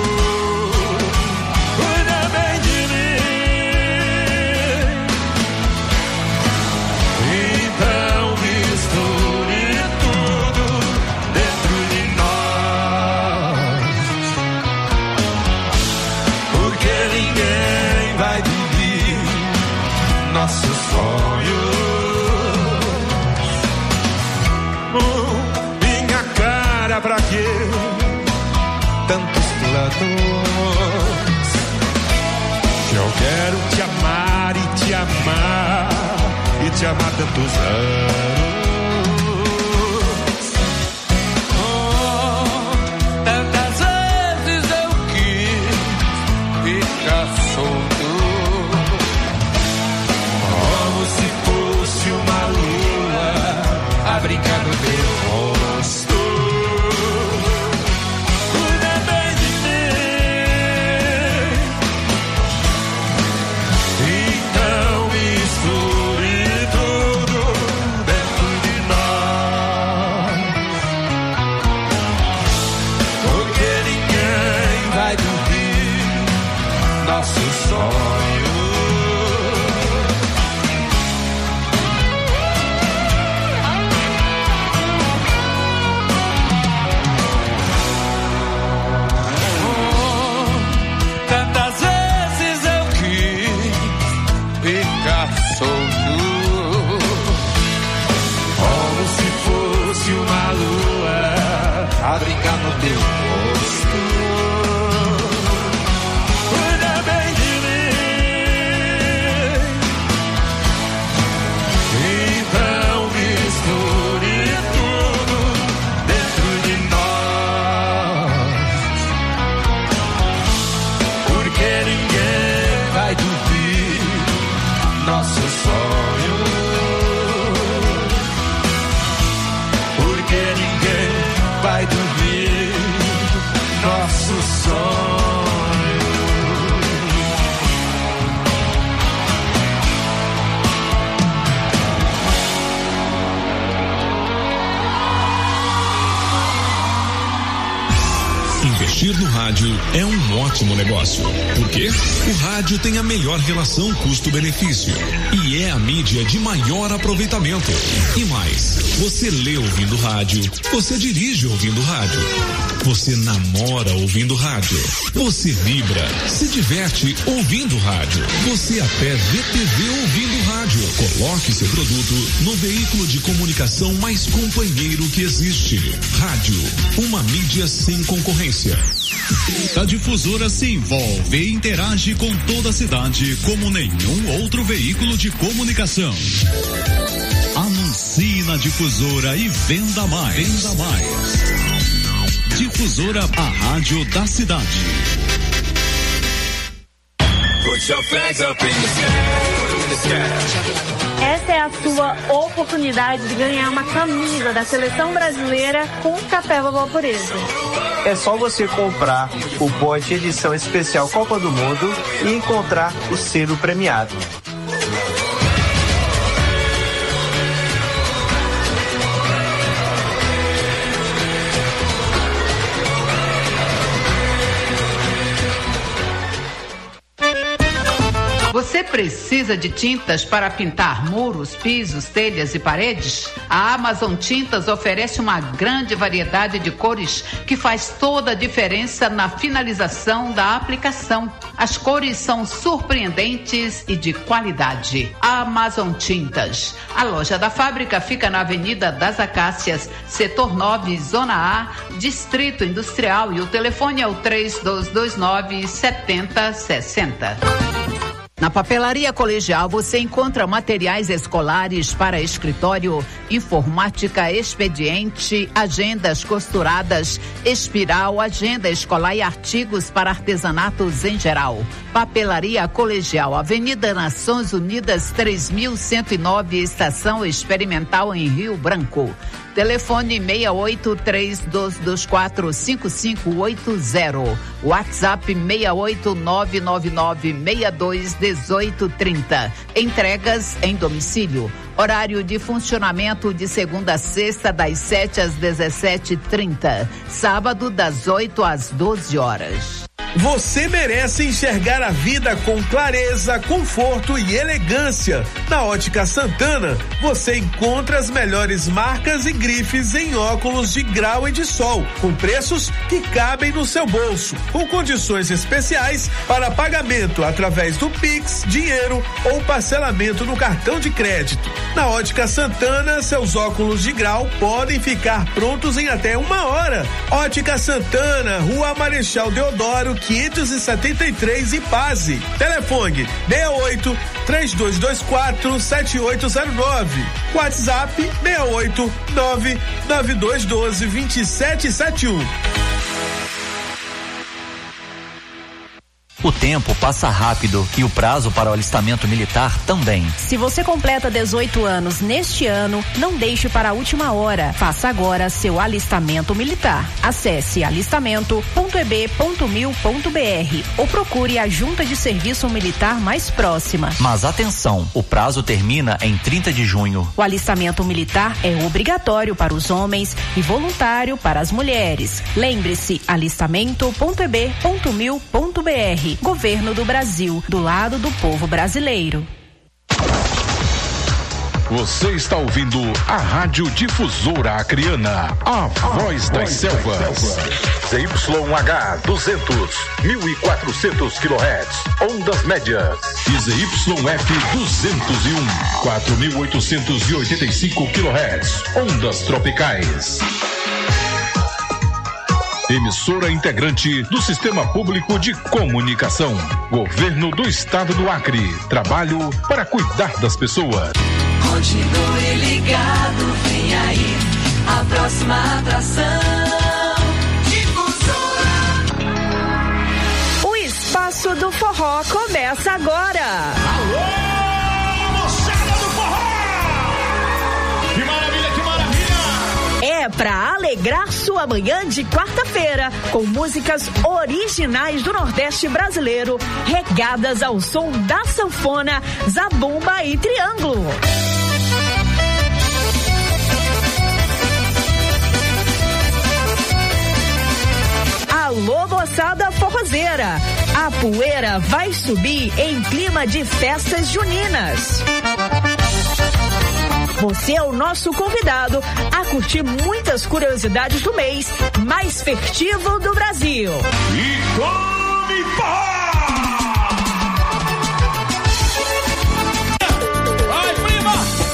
Cuida bem de mim, então misture tudo dentro de nós, porque ninguém vai viver nosso sonho. Oh, minha cara, pra quê? Tantos planos. Que eu quero te amar e te amar e te amar tantos anos. Oh, tantas vezes eu quis ficar solto, como se fosse uma lua a brincar no teu rosto. a brincar no teu rosto. Cuida bem de mim, então misture tudo dentro de nós, porque ninguém vai dormir nosso sonho, porque ninguém vai dormir nosso sonho. Investir no rádio é um ótimo negócio. Por quê? O rádio tem a melhor relação custo-benefício e é a mídia de maior aproveitamento. E mais, você lê ouvindo rádio, você dirige ouvindo rádio, você namora ouvindo rádio, você vibra, se diverte ouvindo rádio, você até vê T V ouvindo rádio. Coloque seu produto no veículo de comunicação mais companheiro que existe. Rádio, uma mídia sem concorrência. A Difusora se envolve e interage com toda a cidade como nenhum outro veículo de comunicação. Anuncie na Difusora e venda mais. Venda mais. Difusora, a rádio da cidade. Put your flags up in the sky. In the sky. Essa é a sua oportunidade de ganhar uma camisa da Seleção Brasileira com Café Vovó Pureza. É só você comprar o pote edição especial Copa do Mundo e encontrar o selo premiado. Você precisa de tintas para pintar muros, pisos, telhas e paredes? A Amazon Tintas oferece uma grande variedade de cores que faz toda a diferença na finalização da aplicação. As cores são surpreendentes e de qualidade. Amazon Tintas. A loja da fábrica fica na Avenida das Acácias, Setor nove, Zona A, Distrito Industrial, e o telefone é o três dois dois nove, sete zero seis zero. Na Papelaria Colegial você encontra materiais escolares para escritório, informática, expediente, agendas costuradas, espiral, agenda escolar e artigos para artesanatos em geral. Papelaria Colegial, Avenida Nações Unidas três mil cento e nove, Estação Experimental em Rio Branco. Telefone seis oito três dois dois quatro cinco cinco oito zero. WhatsApp seis oito nove nove nove seis dois um oito três zero. Entregas em domicílio. Horário de funcionamento de segunda a sexta, das sete às dezessete e trinta. Sábado, das oito às doze horas. Você merece enxergar a vida com clareza, conforto e elegância. Na Ótica Santana, você encontra as melhores marcas e grifes em óculos de grau e de sol, com preços que cabem no seu bolso, com condições especiais para pagamento através do Pix, dinheiro ou parcelamento no cartão de crédito. Na Ótica Santana, seus óculos de grau podem ficar prontos em até uma hora. Ótica Santana, Rua Marechal Deodoro, quinhentos e setenta e três, Ipase. Telefone seis oito, três dois dois quatro, sete oito zero nove. WhatsApp seis oito, nove nove dois um dois, dois sete sete um. O tempo passa rápido e o prazo para o alistamento militar também. Se você completa dezoito anos neste ano, não deixe para a última hora. Faça agora seu alistamento militar. Acesse alistamento ponto e b ponto mil ponto b r ou procure a junta de serviço militar mais próxima. Mas atenção, o prazo termina em trinta de junho. O alistamento militar é obrigatório para os homens e voluntário para as mulheres. Lembre-se, alistamento ponto e b ponto mil ponto b r. Governo do Brasil, do lado do povo brasileiro. Você está ouvindo a Rádio Difusora Acreana, a, a voz das selvas. Z Y H duzentos, mil e quatrocentos quilohertz, ondas médias. E Z Y F duzentos e um, quatro mil oitocentos e oitenta e cinco quilohertz, ondas tropicais. Emissora integrante do Sistema Público de Comunicação. Governo do Estado do Acre. Trabalho para cuidar das pessoas. Continue ligado, vem aí a próxima atração. Difusora. O Espaço do Forró começa agora. Alô, moçada do forró! Que maravilha, que maravilha! É pra alegrar sua manhã de quarta-feira, com músicas originais do Nordeste brasileiro, regadas ao som da sanfona, zabumba e triângulo. Alô, moçada forrozeira, a poeira vai subir em clima de festas juninas. Você é o nosso convidado a curtir muitas curiosidades do mês mais festivo do Brasil. E come Vai, prima!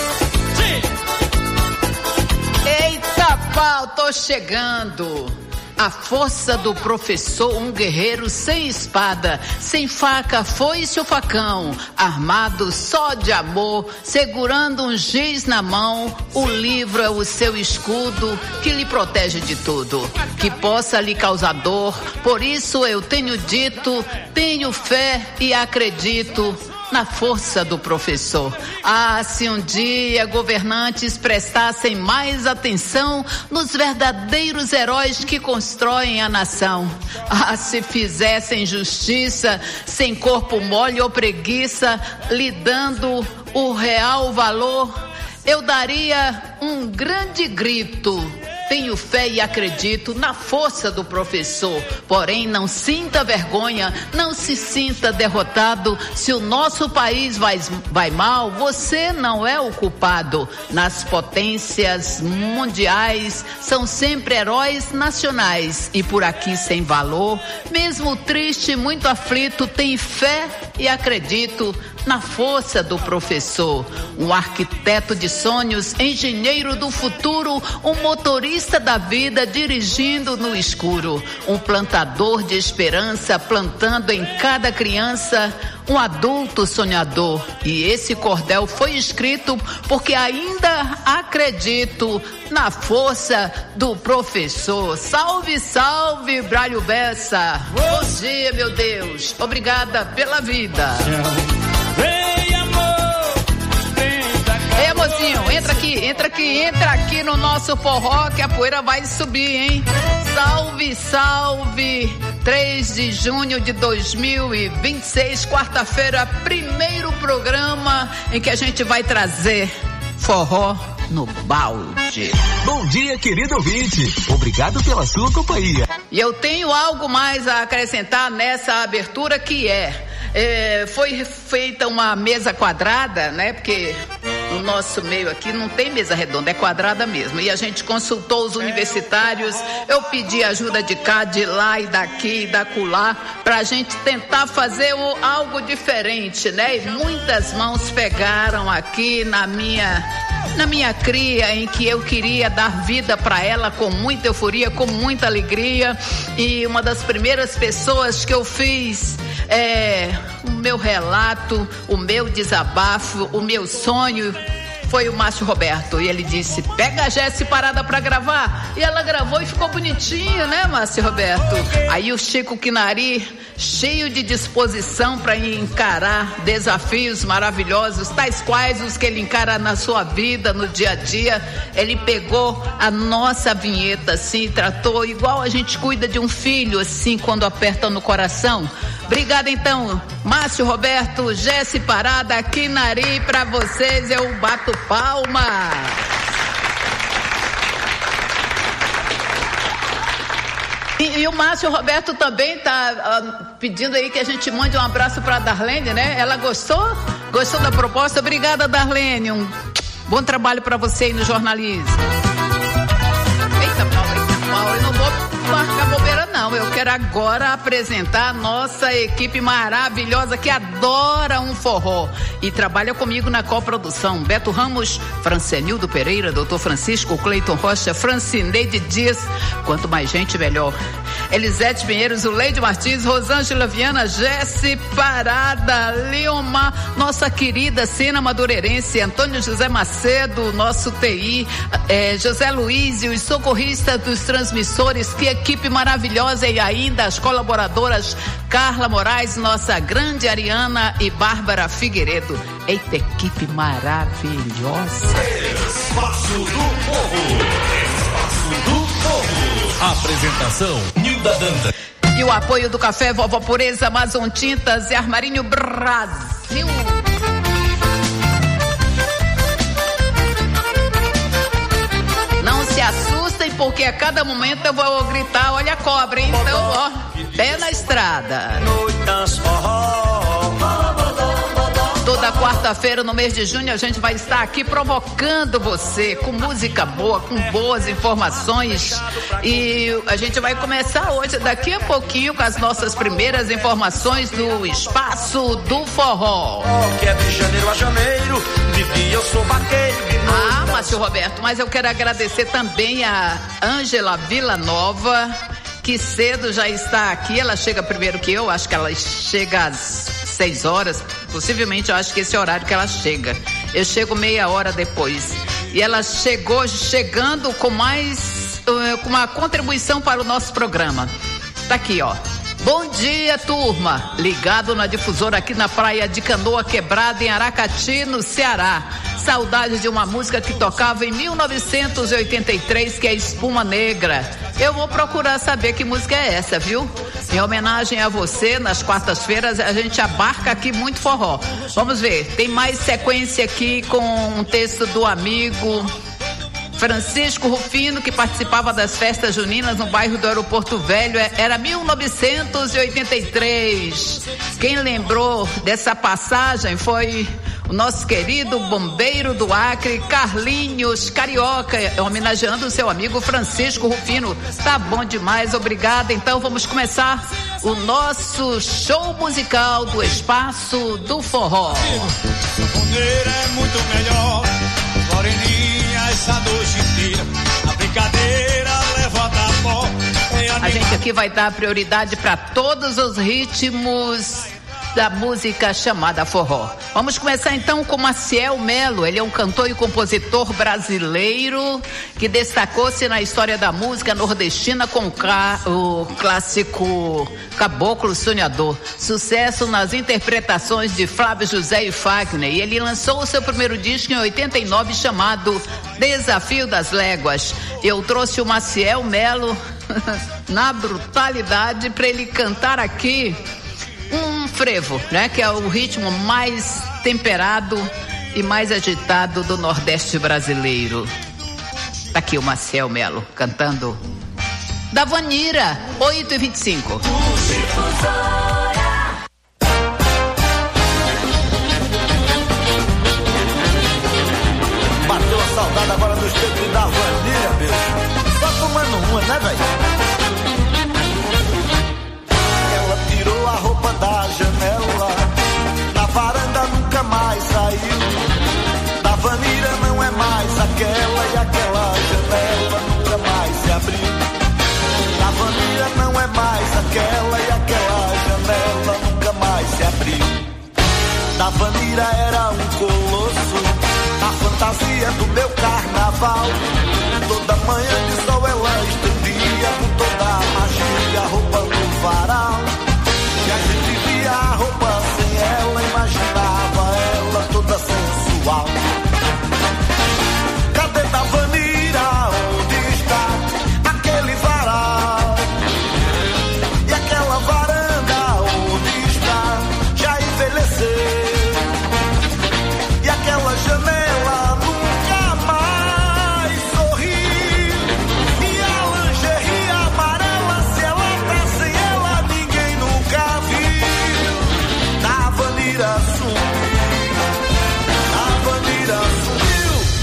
Sim! Eita pau, tô chegando! A força do professor, um guerreiro sem espada, sem faca, foice ou facão, armado só de amor, segurando um giz na mão. O livro é o seu escudo que lhe protege de tudo, que possa lhe causar dor. Por isso eu tenho dito, tenho fé e acredito na força do professor. Ah, se um dia governantes prestassem mais atenção nos verdadeiros heróis que constroem a nação. Ah, se fizessem justiça sem corpo mole ou preguiça, lhe dando o real valor, eu daria um grande grito. Tenho fé e acredito na força do professor. Porém, não sinta vergonha, não se sinta derrotado. Se o nosso país vai, vai mal, você não é o culpado. Nas potências mundiais, são sempre heróis nacionais. E por aqui sem valor, mesmo triste, muito aflito, tem fé e acredito na força do professor. Um arquiteto de sonhos, engenheiro do futuro, um motorista da vida dirigindo no escuro, um plantador de esperança plantando em cada criança um adulto sonhador. E esse cordel foi escrito porque ainda acredito na força do professor. Salve, salve, Braulio Bessa. Bom dia, meu Deus. Obrigada pela vida. Vem, amor, vem pra cá. Ei, amorzinho, entra aqui, entra aqui, entra aqui no nosso forró que a poeira vai subir, hein? Salve, salve! três de junho de dois mil e vinte e seis, quarta-feira, primeiro programa em que a gente vai trazer forró no balde. Bom dia, querido ouvinte. Obrigado pela sua companhia. E eu tenho algo mais a acrescentar nessa abertura que é, é foi feita uma mesa quadrada, né? Porque no nosso meio aqui não tem mesa redonda, é quadrada mesmo. E a gente consultou os universitários, eu pedi ajuda de cá, de lá e daqui e da acolá, pra gente tentar fazer o, algo diferente, né? E muitas mãos pegaram aqui na minha, na minha cria, em que eu queria dar vida pra ela com muita euforia, com muita alegria. E uma das primeiras pessoas que eu fiz é, o meu relato, o meu desabafo, o meu sonho, foi o Márcio Roberto. E ele disse: pega a Jéssica Parada pra gravar. E ela gravou e ficou bonitinho, né, Márcio Roberto? Aí o Chico Quinari, cheio de disposição para encarar desafios maravilhosos, tais quais os que ele encara na sua vida, no dia a dia. Ele pegou a nossa vinheta assim, tratou igual a gente cuida de um filho assim, quando aperta no coração. Obrigada então, Márcio Roberto, Jéssica Parada, Quinari, pra vocês eu bato palma. E, e o Márcio Roberto também tá uh, pedindo aí que a gente mande um abraço pra Darlene, né? Ela gostou? Gostou da proposta? Obrigada, Darlene. Um bom trabalho pra você aí no jornalismo. Eita, Paulo, eita, Paulo, eu não vou marcar bobeira não, eu quero agora apresentar a nossa equipe maravilhosa que adora um forró e trabalha comigo na coprodução. Beto Ramos, Francenildo Pereira, doutor Francisco, Cleiton Rocha, Francineide Dias, quanto mais gente melhor. Elisete Pinheiros, Leide Martins, Rosângela Viana, Jéssica Parada, Leomar, nossa querida Cena Madureirense, Antônio José Macedo, nosso T I, eh, José Luiz e os socorristas dos transmissores, que equipe maravilhosa, e ainda as colaboradoras Carla Moraes, nossa grande Ariana e Bárbara Figueiredo. Eita, equipe maravilhosa. Espaço do Povo. Espaço do Povo. Apresentação Nilda Danda. E o apoio do Café Vovó Pureza, Amazon Tintas e Armarinho Brasil. Não se assustem, porque a cada momento eu vou gritar: olha a cobra, hein? Então, ó, pé na estrada. Toda quarta-feira no mês de junho a gente vai estar aqui provocando você com música boa, com boas informações, e a gente vai começar hoje, daqui a pouquinho, com as nossas primeiras informações do Espaço do Forró. Que é de janeiro a janeiro, de dia eu sou vaqueiro. Ah, Márcio Roberto, mas eu quero agradecer também a Ângela Villanova, que cedo já está aqui. Ela chega primeiro que eu, acho que ela chega às seis horas, possivelmente eu acho que esse é o horário que ela chega. Eu chego meia hora depois. E ela chegou chegando com mais, uh, com uma contribuição para o nosso programa. Tá aqui, ó. Bom dia, turma. Ligado na difusora aqui na praia de Canoa Quebrada, em Aracati, no Ceará. Saudade de uma música que tocava em mil novecentos e oitenta e três, que é Espuma Negra. Eu vou procurar saber que música é essa, viu? Em homenagem a você, nas quartas-feiras a gente abarca aqui muito forró. Vamos ver, tem mais sequência aqui com um texto do amigo Francisco Rufino, que participava das festas juninas no bairro do Aeroporto Velho. Era mil novecentos e oitenta e três. Quem lembrou dessa passagem foi o nosso querido bombeiro do Acre, Carlinhos Carioca, homenageando o seu amigo Francisco Rufino. Tá bom demais, obrigada. Então vamos começar o nosso show musical do Espaço do Forró. Sanfoneira é muito melhor, moreninha essa noite inteira, a brincadeira levanta a pó. A gente aqui vai dar prioridade para todos os ritmos da música chamada forró. Vamos começar então com Maciel Melo. Ele é um cantor e compositor brasileiro que destacou-se na história da música nordestina com o clássico Caboclo Sonhador. Sucesso nas interpretações de Flávio José e Fagner. E ele lançou o seu primeiro disco em oitenta e nove, chamado Desafio das Léguas. Eu trouxe o Maciel Melo na brutalidade para ele cantar aqui um frevo, né? Que é o ritmo mais temperado e mais agitado do Nordeste brasileiro. Tá aqui o Marcel Melo cantando da Vanira, oito e vinte e cinco. Bateu a saudade agora dos tempos da Vanira, bicho. Só fumando uma, né, velho? Ela tirou a roupa da janela, na varanda nunca mais saiu. Da Vanira não é mais aquela, e aquela janela nunca mais se abriu. Da Vanira não é mais aquela, e aquela janela nunca mais se abriu. Da Vanira era um colosso, a fantasia do meu carnaval. Toda manhã de sol ela estendia com toda a magia a roupa no varal. E a gente via a roupa sem ela, imaginava ela toda sensual. Cadê da Vanira? Onde está aquele varal? E aquela varanda? Onde está? Já envelheceu. E aquela janela nunca mais sorriu. E a lingerie amarela, se ela tá sem ela, ninguém nunca viu. Da Vanira sumiu. Da Vanira sumiu.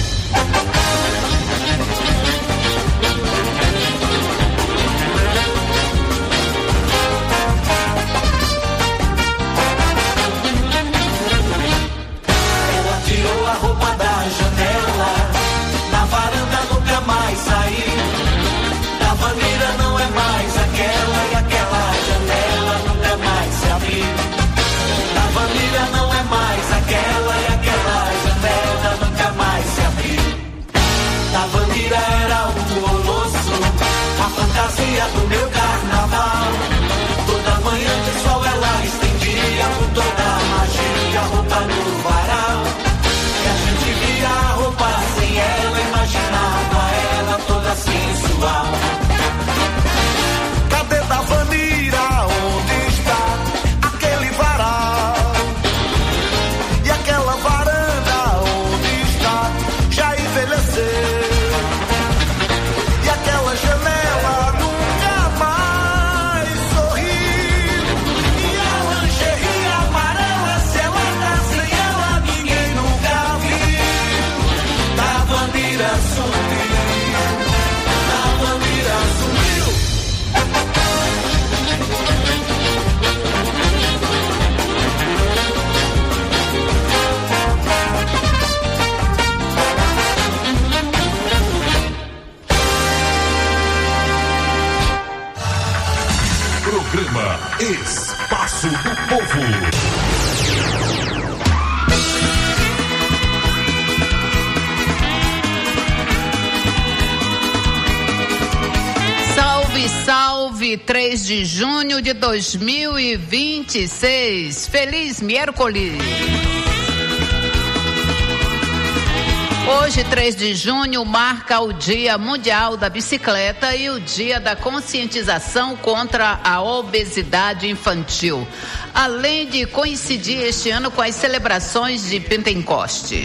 Ela tirou a roupa da janela, na varanda nunca mais saiu. Da Vanira não é mais aquela, e aquela janela nunca mais se abriu. Da Vanira não é mais aquela, e aquela janela nunca mais se abriu. Da Vanira era um colosso, a fantasia do meu carnaval. Toda manhã de sol ela estendia com toda a magia a roupa no varal. E a gente via a roupa sem ela, imaginava ela toda sensual. Cadê da Vanira? Onde está aquele varal? E aquela varanda? Onde está? Já envelheceu. E aquela janela nunca mais sorriu. E a lingerie amarela, se ela tá sem ela, ninguém nunca viu. Da Vanira sumiu. Da Vanira sumiu. Programa Espaço do Povo. Salve, salve, três de junho de dois mil e vinte e seis. Feliz miércoles. Hoje, três de junho, marca o Dia Mundial da Bicicleta e o Dia da Conscientização contra a Obesidade Infantil, além de coincidir este ano com as celebrações de Pentecoste.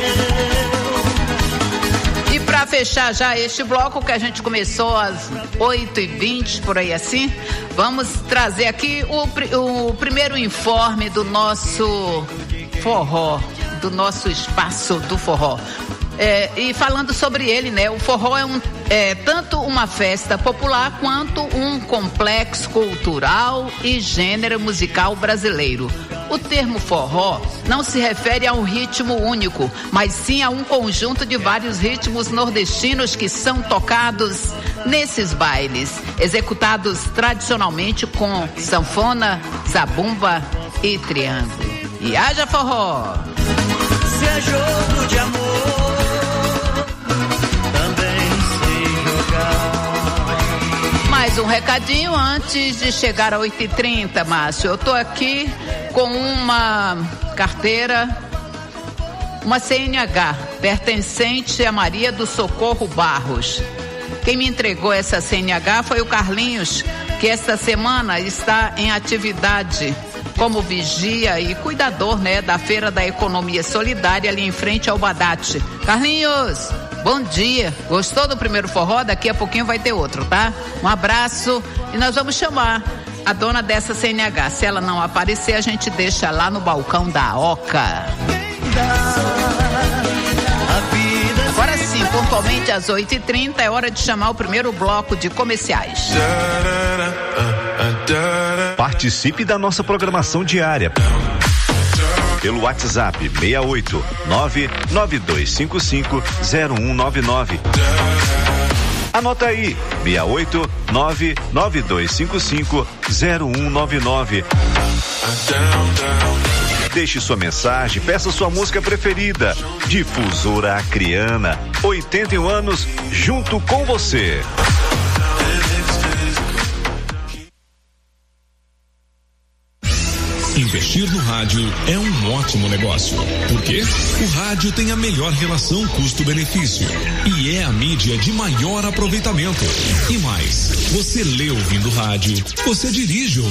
E para fechar já este bloco que a gente começou às oito e vinte, por aí assim, vamos trazer aqui o, o primeiro informe do nosso forró, do nosso espaço do forró. É, e falando sobre ele, né? O forró é, um, é tanto uma festa popular quanto um complexo cultural e gênero musical brasileiro. O termo forró não se refere a um ritmo único, mas sim a um conjunto de vários ritmos nordestinos que são tocados nesses bailes, executados tradicionalmente com sanfona, zabumba e triângulo. E haja forró! Se é jogo de amor, também sei jogar. Mais um recadinho antes de chegar a oito e trinta, Márcio. Eu tô aqui com uma carteira, uma C N H, pertencente a Maria do Socorro Barros. Quem me entregou essa C N H foi o Carlinhos, que esta semana está em atividade como vigia e cuidador, né, da Feira da Economia Solidária ali em frente ao Badate. Carlinhos, bom dia. Gostou do primeiro forró? Daqui a pouquinho vai ter outro, tá? Um abraço e nós vamos chamar a dona dessa C N H. Se ela não aparecer, a gente deixa lá no balcão da Oca. Agora sim, pontualmente às oito e trinta, é hora de chamar o primeiro bloco de comerciais. Participe da nossa programação diária pelo WhatsApp seis oito nove nove dois cinco cinco zero um nove nove. Anota aí, seis oito nove nove dois cinco cinco zero um nove nove. Deixe sua mensagem, peça sua música preferida. Difusora Acreana, oitenta e um anos, junto com você. Investir no rádio é um ótimo negócio. Por quê? O rádio tem a melhor relação custo-benefício e é a mídia de maior aproveitamento. E mais, você lê ouvindo rádio, você dirige ouvindo